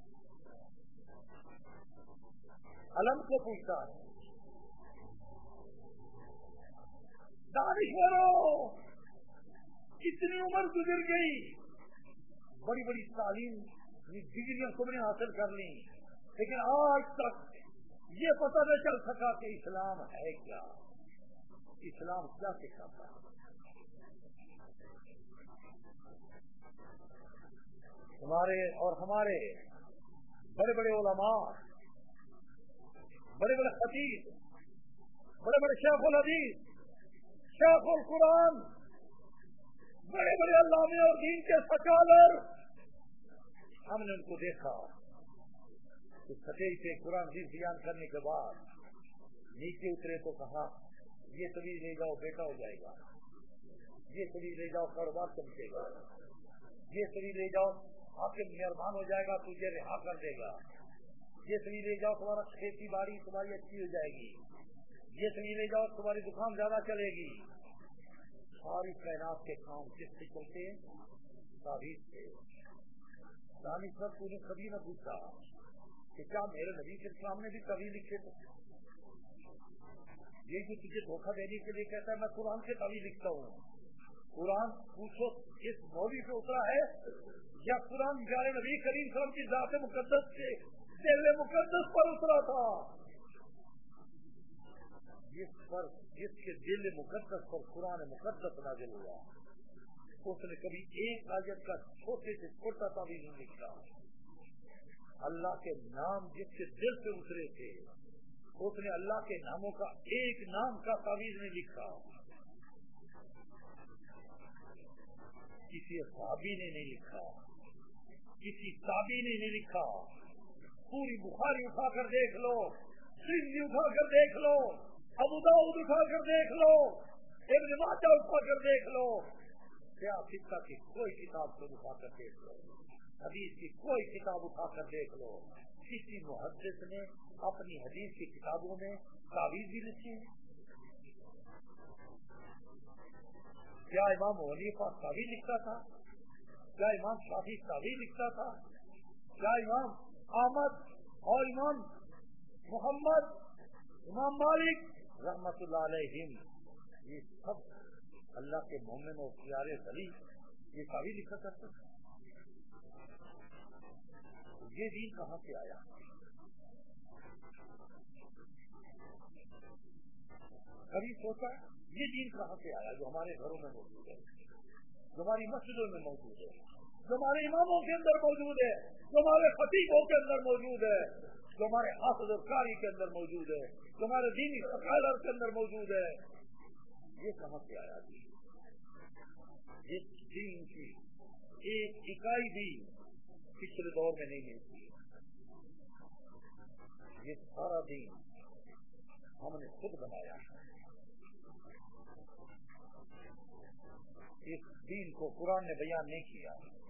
علم کو پوچھتا ہے. دانشوروں کتنی عمر گزر گئی, بڑی بڑی تعلیم ڈگریاں تم نے حاصل کر لی, لیکن آج تک یہ پتہ نہ چل سکا کہ اسلام ہے کیا, اسلام کیا سکھاتا ہے. ہمارے اور ہمارے بڑے بڑے علماء, بڑے بڑے خطیب, بڑے بڑے شیخ الحدیث, شیخ القرآن, بڑے بڑے علامے اور دین کے سکالر, ہم نے ان کو دیکھا کہ سطح سے قرآن حدیث بیان کرنے کے بعد نیچے اترے تو کہا یہ سبھی لے جاؤ بیٹا ہو جائے گا, یہ سبھی لے جاؤ کاروبار چمکے گا, یہ سبھی لے جاؤ حاکم مہربان ہو جائے گا, تجھے رہا کر دے گا, یہ سبھی لے جاؤ تمہارا کھیتی باڑی تمہاری اچھی ہو جائے گی, یہ کہیں لے جاؤ تمہاری دکان زیادہ چلے گی. ساری کائنات کے کام کس سے چلتے ہیں؟ تعویذ سے. دانشور تو نے کبھی نہ پوچھا کہ کیا میرے نبی کے اسلام نے بھی تعویذ لکھے تھے؟ یہ جو تجھے دھوکہ دینے کے لیے کہتا ہے میں قرآن سے تعویذ لکھتا ہوں. قرآن پوچھو اس مولوی پہ اترا ہے یا قرآن پیارے نبی کریم صلی اللہ علیہ وسلم کی ذات مقدس سے دل مقدس پر اترا تھا؟ جس کے دل مقدس پر قرآن مقدس نازل ہوا اس نے کبھی ایک آیت کا چھوٹے سے چھوٹا تعویذ نہیں لکھا. اللہ کے نام جس کے دل سے اترے تھے اس نے اللہ کے ناموں کا ایک نام کا تعویذ نہیں لکھا. کسی صحابی نے نہیں لکھا, کسی تابعی نے نہیں لکھا. پوری بخاری اٹھا کر دیکھ لو, ترمذی اٹھا کر دیکھ لو, ابو داؤد اٹھا کر دیکھ لو, ابن ماجہ اٹھا کر دیکھ لو, کیا فقہ کی کوئی کتاب کو اٹھا کر دیکھ لو, حدیث کی کوئی کتاب اٹھا کر دیکھ لو, کسی محدث نے اپنی حدیث کی کتابوں میں تعویذ بھی لکھی؟ کیا امام حنیفہ تعویذ لکھتا تھا؟ کیا امام شافعی تعویذ لکھتا تھا؟ کیا امام احمد اور امام محمد, امام مالک رحمت اللہ علیہم یہ سب اللہ کے مومن اور پیارے ولی یہ تعویذ لکھا کرتے تھے؟ یہ دین کہاں سے آیا؟ کبھی سوچا یہ دین کہاں سے آیا جو ہمارے گھروں میں موجود ہے, جو ہماری مسجدوں میں موجود ہے, جو ہمارے اماموں کے اندر موجود ہے, جو ہمارے خطیبوں کے اندر موجود ہے, جو ہمارے حافظ و قاری کے اندر موجود ہے, جو ہمارے دینی اسکالر کے اندر موجود ہے؟ یہ کہاں سے آیا جی؟ جس دین کی ایک اکائی بھی پچھلے دور میں نہیں ملتی. یہ سارا دین ہم نے خود بنایا ہے. اس دین کو قرآن نے بیان نہیں کیا,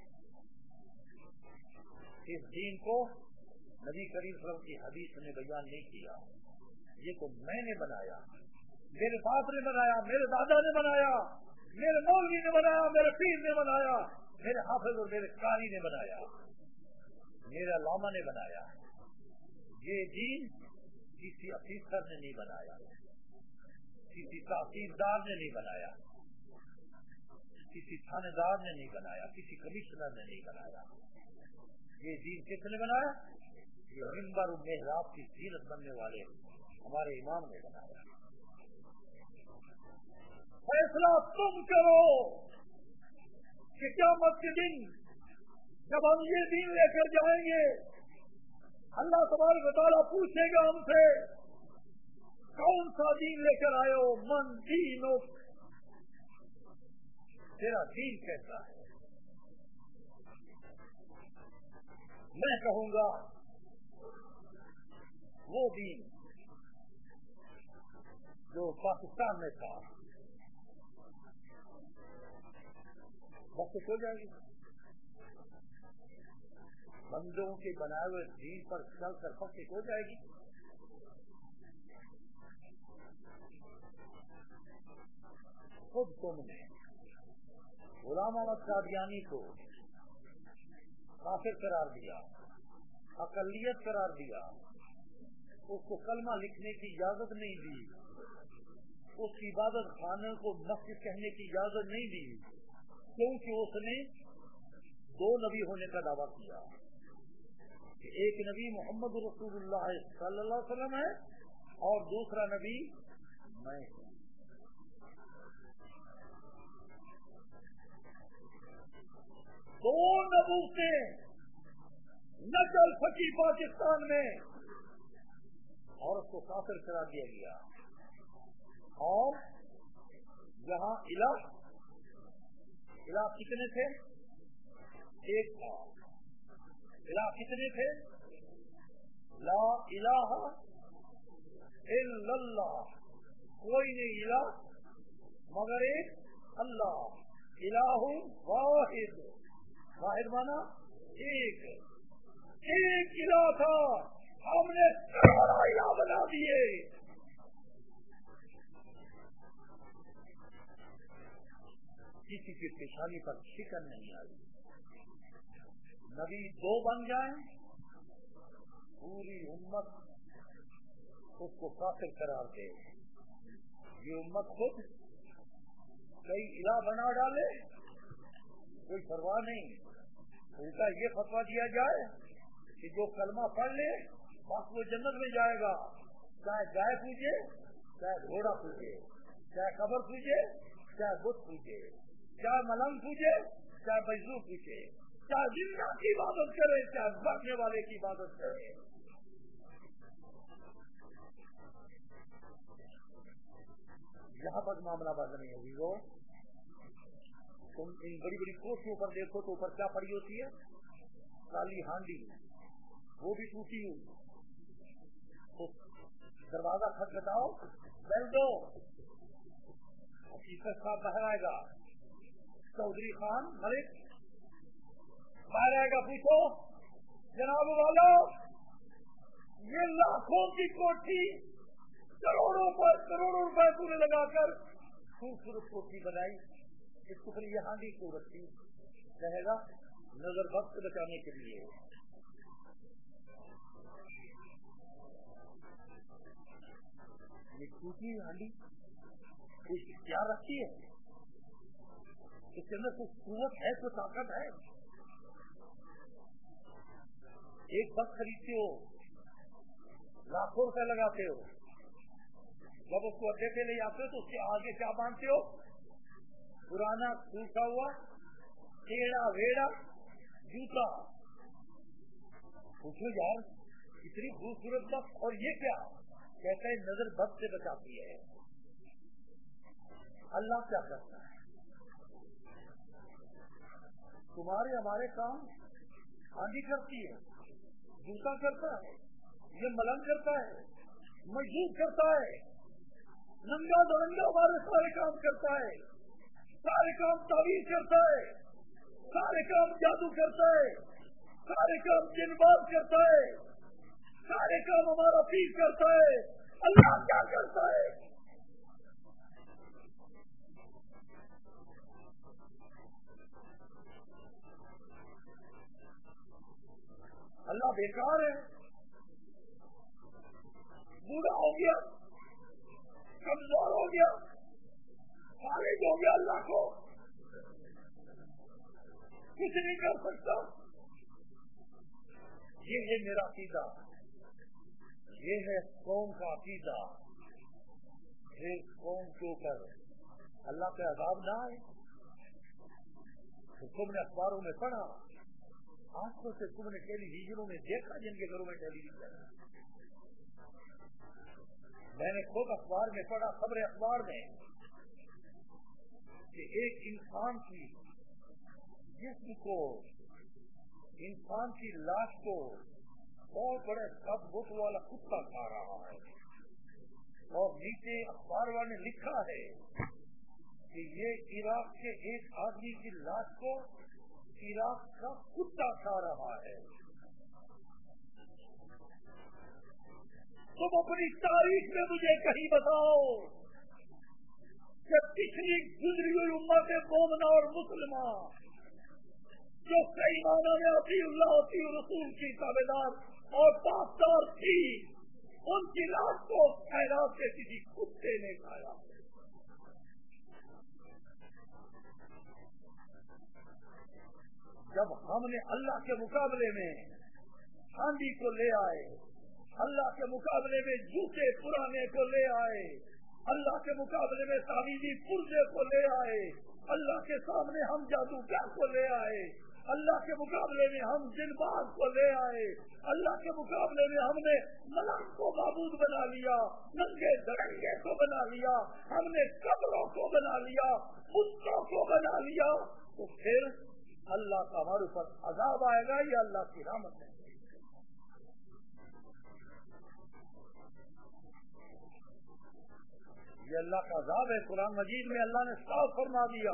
اس دین کو نبی کریم صلی اللہ علیہ وسلم کی حدیث نے بیان نہیں کیا. یہ تو میں نے بنایا, میرے باپ نے بنایا, میرے دادا نے بنایا, میرے مولوی نے بنایا, میرے پیر نے بنایا, میرے حافظ اور میرے قاری نے بنایا, میرے علامہ نے بنایا. یہ دین کسی افسر نے نہیں بنایا, کسی تحصیلدار نے نہیں بنایا, کسی تھانے دار نے نہیں بنایا, کسی کمشنر نے نہیں بنایا. یہ دین کس نے بنایا؟ یہ منبر و محراب کی زینت بننے والے ہمارے امام نے بنایا. فیصلہ تم کرو کہ قیامت کے دن جب ہم یہ دین لے کر جائیں گے اللہ تبارک و تعالیٰ پوچھے گا ہم سے کون سا دین لے کر آئے ہو؟ من دین ہو, تیرا دین کیسا ہے؟ میں کہوں گا وہ دین جو پاکستان میں تھا. وقت ہو جائے گی, بندوں کے بنائے ہوئے دین پر چل کر وقت ہو جائے گی. خود تم نے غلام احمد قادیانی کو کافر قرار دیا, اقلیت قرار دیا, اس کو کلمہ لکھنے کی اجازت نہیں دی, اس کی عبادت خانے کو مسجد کہنے کی اجازت نہیں دی, کیونکہ اس نے دو نبی ہونے کا دعویٰ کیا کہ ایک نبی محمد رسول اللہ صلی اللہ علیہ وسلم ہے اور دوسرا نبی میں ہوں. دو نبوتیں نقل پھکی پاکستان میں اور اس کو کافر قرار دیا گیا. اور یہاں الہ کتنے تھے؟ ایک تھا. الہ کتنے تھے؟ لا الہ الا اللہ, کوئی نہیں الہ مگر ایک اللہ. الہ واحد, واحد مانا ایک, ایک الہ تھا, ہم نے کروڑوں الہ بنا دیے. کسی کی پیشانی پر شکن نہیں آئی. نبی 2 بن جائیں پوری امت اس کو کافر قرار دے. یہ امت خود کئی الہ بنا ڈالے کوئی پرواہ نہیں. الٹا یہ فتویٰ دیا جائے کہ جو کلمہ پڑھ لے بس وہ جنت میں جائے گا, چاہے گائے پوجے چاہے گھوڑا پوجے, چاہے قبر پوجے چاہے بت پوجے, چاہے ملنگ پوجے چاہے مجنون پوجے, چاہے زندہ کی عبادت کرے چاہے مرنے والے کی عبادت کرے. یہاں پر معاملہ بات نہیں ہوگی. وہ تم ان بڑی بڑی کوٹھیوں پر دیکھو تو اوپر کیا پڑی ہوتی ہے, کالی ہانڈی, وہ بھی ٹوٹی ہوئی. دروازہ کھٹکھٹاؤ بیل دو, حقیقت صاحب باہر آئے گا, چودھری خان ملک باہر آئے گا. پوچھو جناب والو یہ لاکھوں کی کوٹھی کروڑوں روپے پورے لگا کر خوبصورت کوٹھی بنائی, اس کو پھر یہ ہانڈی کیوں رکھی؟ کہے گا نظر وقت بچانے کے لیے. یہ ٹوٹی ہانڈی کوئی اختیار رکھتی ہے؟ اس کے اندر کوئی قوت ہے, کوئی طاقت ہے؟ ایک بس خریدتے ہو لاکھوں روپے لگاتے ہو, جب اس کو اڈے پہ لے جاتے ہو تو اس کے آگے کیا باندھتے ہو؟ پرانا ٹوٹا ہوا ٹیڑھا ویڑا جوتا. پوچھو یار اتنی خوبصورت بس, اور یہ کیا کہتا ہے نظر بد سے بچاتی ہے. اللہ کیا کرتا ہے؟ تمہارے ہمارے کام ہانڈی کرتی ہے, جوتا کرتا ہے, یہ ملنگ کرتا ہے, مجبور کرتا ہے, ننگا درنگا ہمارے سارے کام کرتا ہے, سارے کام تعویذ کرتا ہے, سارے کام جادو کرتا ہے, سارے کام جن باز کرتا ہے, سارے کام ہمارا پیر کرتا ہے. اللہ کیا کرتا ہے؟ اللہ بیکار ہے, بوڑھا ہو گیا, کمزور ہو گیا, خارج ہو گیا, اللہ کو کچھ نہیں کر سکتا. یہ ہے میرا عقیدہ, یہ ہے قوم کا عقیدہ. پھر قوم کے اوپر اللہ کا عذاب نہ آئے. تو تم نے اخباروں میں پڑھا, آنکھوں سے تم نے ٹیلی ویژنوں میں دیکھا جن کے گھروں میں ٹیلی ویژن. میں نے خود اخبار میں پڑھا, خبر اخبار میں, کہ ایک انسان کی جسم کو, انسان کی لاش کو بہت بڑے سب بت والا کتا کھا رہا ہے. اور نیچے اخبار والے نے لکھا ہے کہ یہ عراق کے ایک آدمی کی لاش کو عراق کا کتا کھا رہا ہے. تم اپنی تاریخ میں مجھے کہیں بتاؤ کہ پچھلی گزری ہوئی امت مومنہ اور مسلمان جو صحیح معنی میں اطیع اللہ اطیع رسول کی تابعدار اور پاسدار تھی, ان کی لاش کو خیرات کے کسی کتے نے کھایا. جب ہم نے اللہ کے مقابلے میں ہانڈی کو لے آئے, اللہ کے مقابلے میں جوتے پرانے کو لے آئے, اللہ کے مقابلے میں تعویذی پرزے کو لے آئے, اللہ کے سامنے ہم جادوگر کو لے آئے, اللہ کے مقابلے میں ہم جن باز کو لے آئے, اللہ کے مقابلے میں ہم نے ملنگ کو معبود بنا لیا, ننگے درنگے کو بنا لیا, ہم نے قبروں کو بنا لیا, بتوں کو بنا لیا, تو پھر اللہ کا ہمارے اوپر عذاب آئے گا یا اللہ کی رحمت ہے؟ یہ اللہ کا عذاب ہے. قرآن مجید میں اللہ نے صاف فرما دیا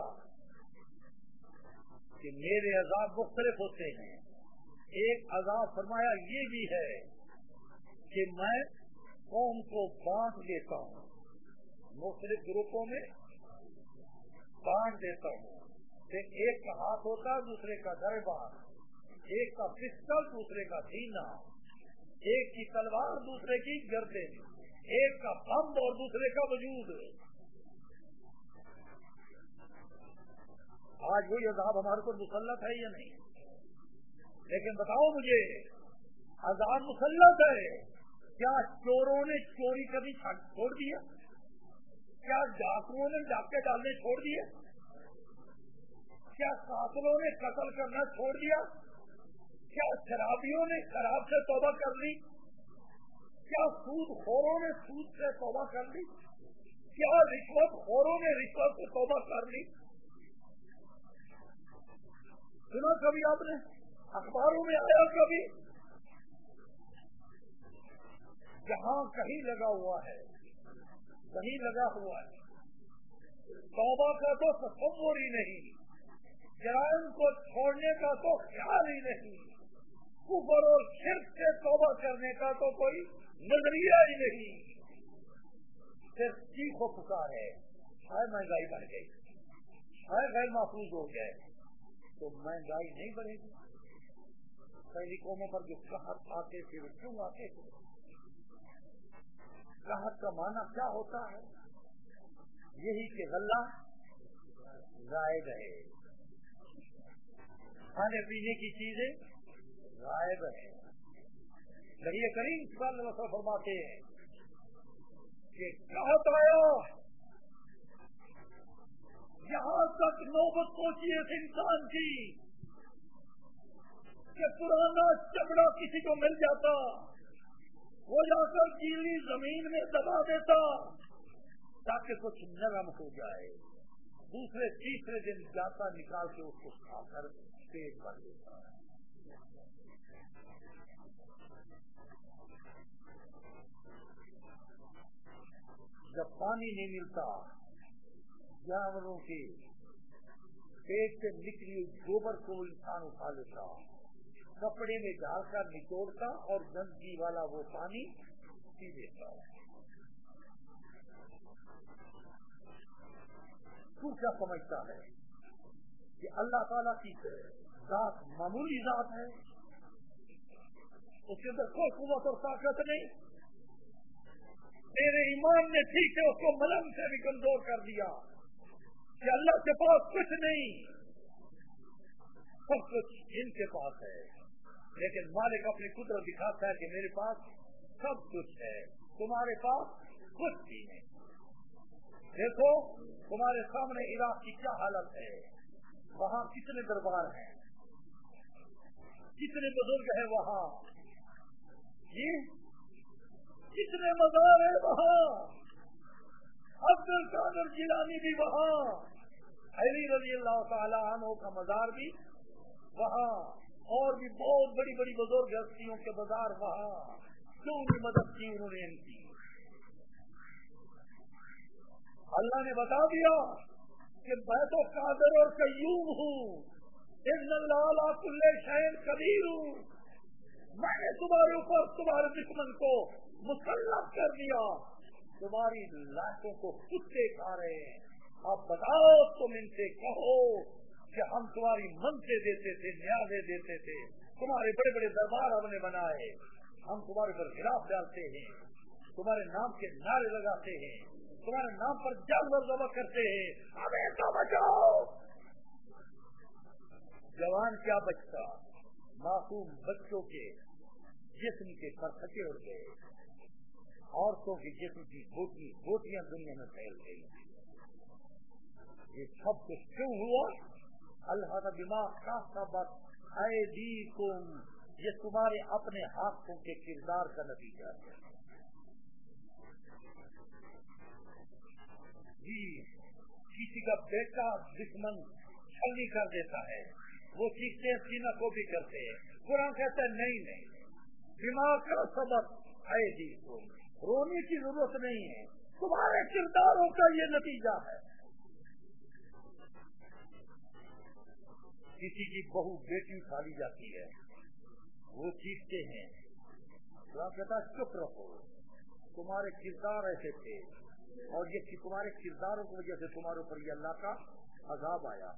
کہ میرے عذاب مختلف ہوتے ہیں. ایک عذاب فرمایا یہ بھی ہے کہ میں قوم کو بانٹ دیتا ہوں, مختلف گروپوں میں بانٹ دیتا ہوں کہ ایک کا ہاتھ ہوتا ہے دوسرے کا گریبان، ایک کا پستل دوسرے کا سینہ، ایک کی تلوار دوسرے کی گردن، ایک کا بم اور دوسرے کا وجود۔ آج وہی عذاب ہمارے کو مسلط ہے یا نہیں؟ لیکن بتاؤ مجھے، عذاب مسلط ہے، کیا چوروں نے چوری کبھی چھوڑ دیا؟ کیا ڈاکوؤں نے ڈاکے ڈالنے چھوڑ دیے؟ کیا قاتلوں نے قتل کرنا چھوڑ دیا؟ کیا شرابیوں نے شراب سے توبہ کر لی؟ کیا سود خوروں نے سود سے توبہ کر لی؟ کیا رشوت خوروں نے رشوت سے توبہ کر لی؟ سنا کبھی آپ نے؟ اخباروں میں آیا کبھی؟ جہاں کہیں لگا ہوا ہے، کہیں لگا ہوا ہے، توبہ کا تو تصور ہی نہیں، جرائم کو چھوڑنے کا تو خیال ہی نہیں، کفر اور شرک سے توبہ کرنے کا تو کوئی نظریہ ہی نہیں، صرف چیخ و پکار ہے، ہائے مہنگائی بڑھ گئی، ہائے غیر محفوظ ہو گئے۔ تو مہنگائی نہیں بڑھے گی؟ پہلی قوموں پر جو قحط آتے تھے وہ کیوں آتے تھے؟ قحط کا معنی کیا ہوتا ہے؟ یہی کہ غلہ غائب ہے، کھانے پینے کی چیزیں غائب ہے۔ نبی کریم صلی اللہ علیہ وسلم فرماتے ہیں کہ قحط آیا، یہاں تک نوبت پہنچی اس انسان کی کہ پرانا چمڑا کسی کو مل جاتا، وہ جا کر گیلی زمین میں دبا دیتا تاکہ کچھ نرم ہو جائے، دوسرے تیسرے دن جاتا نکال کے اس کو کھا کر پیٹ بھر دیتا۔ جب پانی نہیں ملتا، جانوروں کے پیٹ سے نکلی گوبر کو انسان اٹھا لیتا، کپڑے میں ڈال کر نچوڑتا اور گندگی والا وہ پانی پی لیتا۔ تو کیا سمجھتا ہے کہ اللہ تعالیٰ کی ذات معمولی ذات ہے؟ اس کے اندر کوئی قوت اور طاقت نہیں؟ تیرے ایمان نے ٹھیک ہے اس کو ملنگ سے بھی کمزور کر دیا کہ اللہ کے پاس کچھ نہیں، سب کچھ ان کے پاس ہے، لیکن مالک اپنی قدرت دکھاتا ہے کہ میرے پاس سب کچھ ہے، تمہارے پاس کچھ بھی نہیں۔ دیکھو تمہارے سامنے عراق کی کیا حالت ہے، وہاں کتنے دربار ہیں، کتنے بزرگ ہیں وہاں، کتنے مزار ہیں وہاں، عبد القادر جیلانی بھی وہاں، علی رضی اللہ تعالی عنہ کا مزار بھی وہاں، اور بھی بہت بڑی بڑی بزرگ ہستیوں کے مزار وہاں، کیوں نہیں مدد کی انہوں نے ان کی؟ اللہ نے بتا دیا کہ میں تو قادر اور قیوم ہوں، ان اللہ علی کل شیء قدیر ہوں، میں نے تمہارے اوپر تمہارے دشمن کو مسلط کر دیا، تمہاری لاشوں کو کتے کھا رہے ہیں، اب بتاؤ تم ان سے کہو کہ ہم تمہاری منتیں دیتے تھے، نیازیں دیتے تھے، تمہارے بڑے بڑے دربار ہم نے بنائے، ہم تمہارے پر خلاف ڈالتے ہیں، تمہارے نام کے نعرے لگاتے ہیں، تمہارے نام پر جانور ذبح کرتے ہیں، ہمیں تو بچاؤ۔ جوان کیا بچتا، معصوم بچوں کے جسم کے پرخچے اڑ گئے، عورتوں کی جسم کی بوٹیاں دنیا میں پھیل گئی۔ یہ سب کچھ کیوں ہوا؟ اللہ کا دماغ کا سبق ایدیکم، یہ تمہارے اپنے ہاتھوں کے کردار کا نتیجہ ہے۔ جی کسی کا بیٹا دشمن چھلنی کر دیتا ہے، وہ چیختے ہیں، سینہ کو بھی کرتے ہیں، قرآن کہتا ہے نہیں، دماغ کا سبق ایدیکم، رونے کی ضرورت نہیں ہے، تمہارے کرداروں کا یہ نتیجہ ہے۔ کسی کی بہو بیٹی اٹھا لی جاتی ہے، وہ چیختے ہیں، قرآن کہتا ہے چپ رہو، تمہارے کردار ایسے تھے، اور یہ تمہارے کرداروں کی وجہ سے تمہارے اوپر یہ اللہ کا عذاب آیا.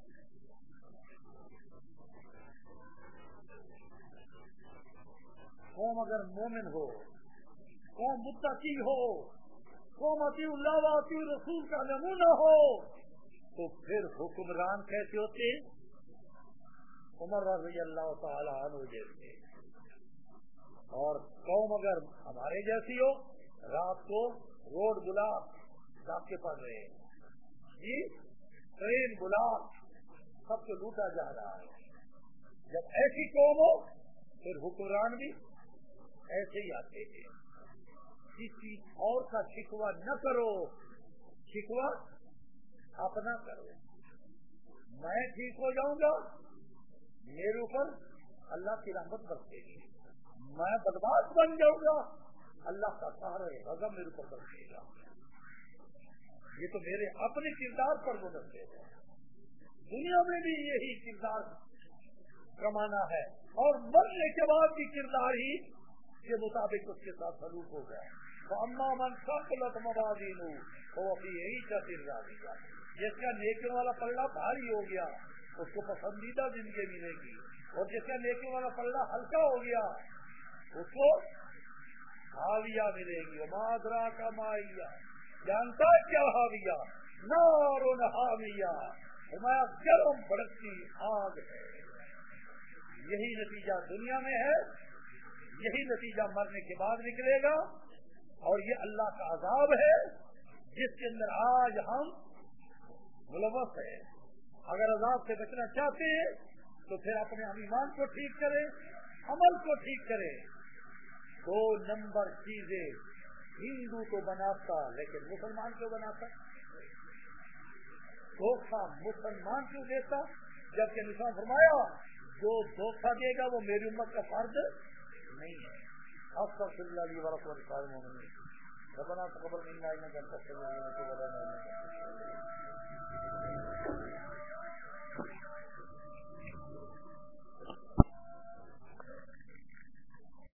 قوم اگر مومن ہو, قوم متقی ہو, قوم اطیع اللہ و اطیع رسول کا نمونہ ہو, تو پھر حکمران کیسے ہوتے؟ عمر رضی اللہ تعالی عنہ جیسے. اور قوم اگر ہمارے جیسی ہو, رات کو روڈ بلاک ڈاکے پڑ رہے ہیں جی, ٹرین بلاک, سب کو لوٹا جا رہا ہے. جب ایسی قوم ہو پھر حکمران بھی ایسے ہی آتے ہیں. کسی اور کا شکوہ نہ کرو, شکوہ اپنا کرو. میں ٹھیک ہو جاؤں گا, میرے اوپر اللہ کی رحمت برسے گی. میں بدماش بن جاؤں گا, اللہ کا سہارا غضب میرے اوپر برسے گا. یہ تو میرے اپنے کردار پر گزرتے ہیں. دنیا میں بھی یہی کردار کمانا ہے, اور مرنے کے بعد بھی کردار ہی کے مطابق اس کے ساتھ سلوک ہو گیا. تو اما من ثقلت موازینہ وہ فی عیشۃ راضیہ, جس کا نیکیوں والا پلڑا بھاری ہو گیا اس کو پسندیدہ زندگی ملے گی, اور جس کا نیکیوں والا پلڑا ہلکا ہو گیا اس کو حاویہ ملے گی. وما ادراک ما ہیہ, جانتا ہے کیا حاویہ؟ نار حامیہ, فرمایا گرم بھڑکتی آگ ہے. یہی نتیجہ دنیا میں ہے, یہی نتیجہ مرنے کے بعد نکلے گا. اور یہ اللہ کا عذاب ہے جس کے اندر آج ہم ملوث ہیں. اگر عذاب سے بچنا چاہتے ہیں تو پھر اپنے ایمان کو ٹھیک کریں, عمل کو ٹھیک کریں. 2 نمبر چیزیں ہندو تو بناتا لیکن مسلمان کیوں بناتا؟ دھوکہ مسلمان کیوں دیتا؟ جبکہ نبی نے فرمایا جو دھوکہ دے گا وہ میری امت کا فرد نہیں ہے. استغفر اللہ لی ولکم ولسائر المؤمنین. ربنا تقبل منا انک انت السمیع العلیم وتب علینا انک انت التواب الرحیم.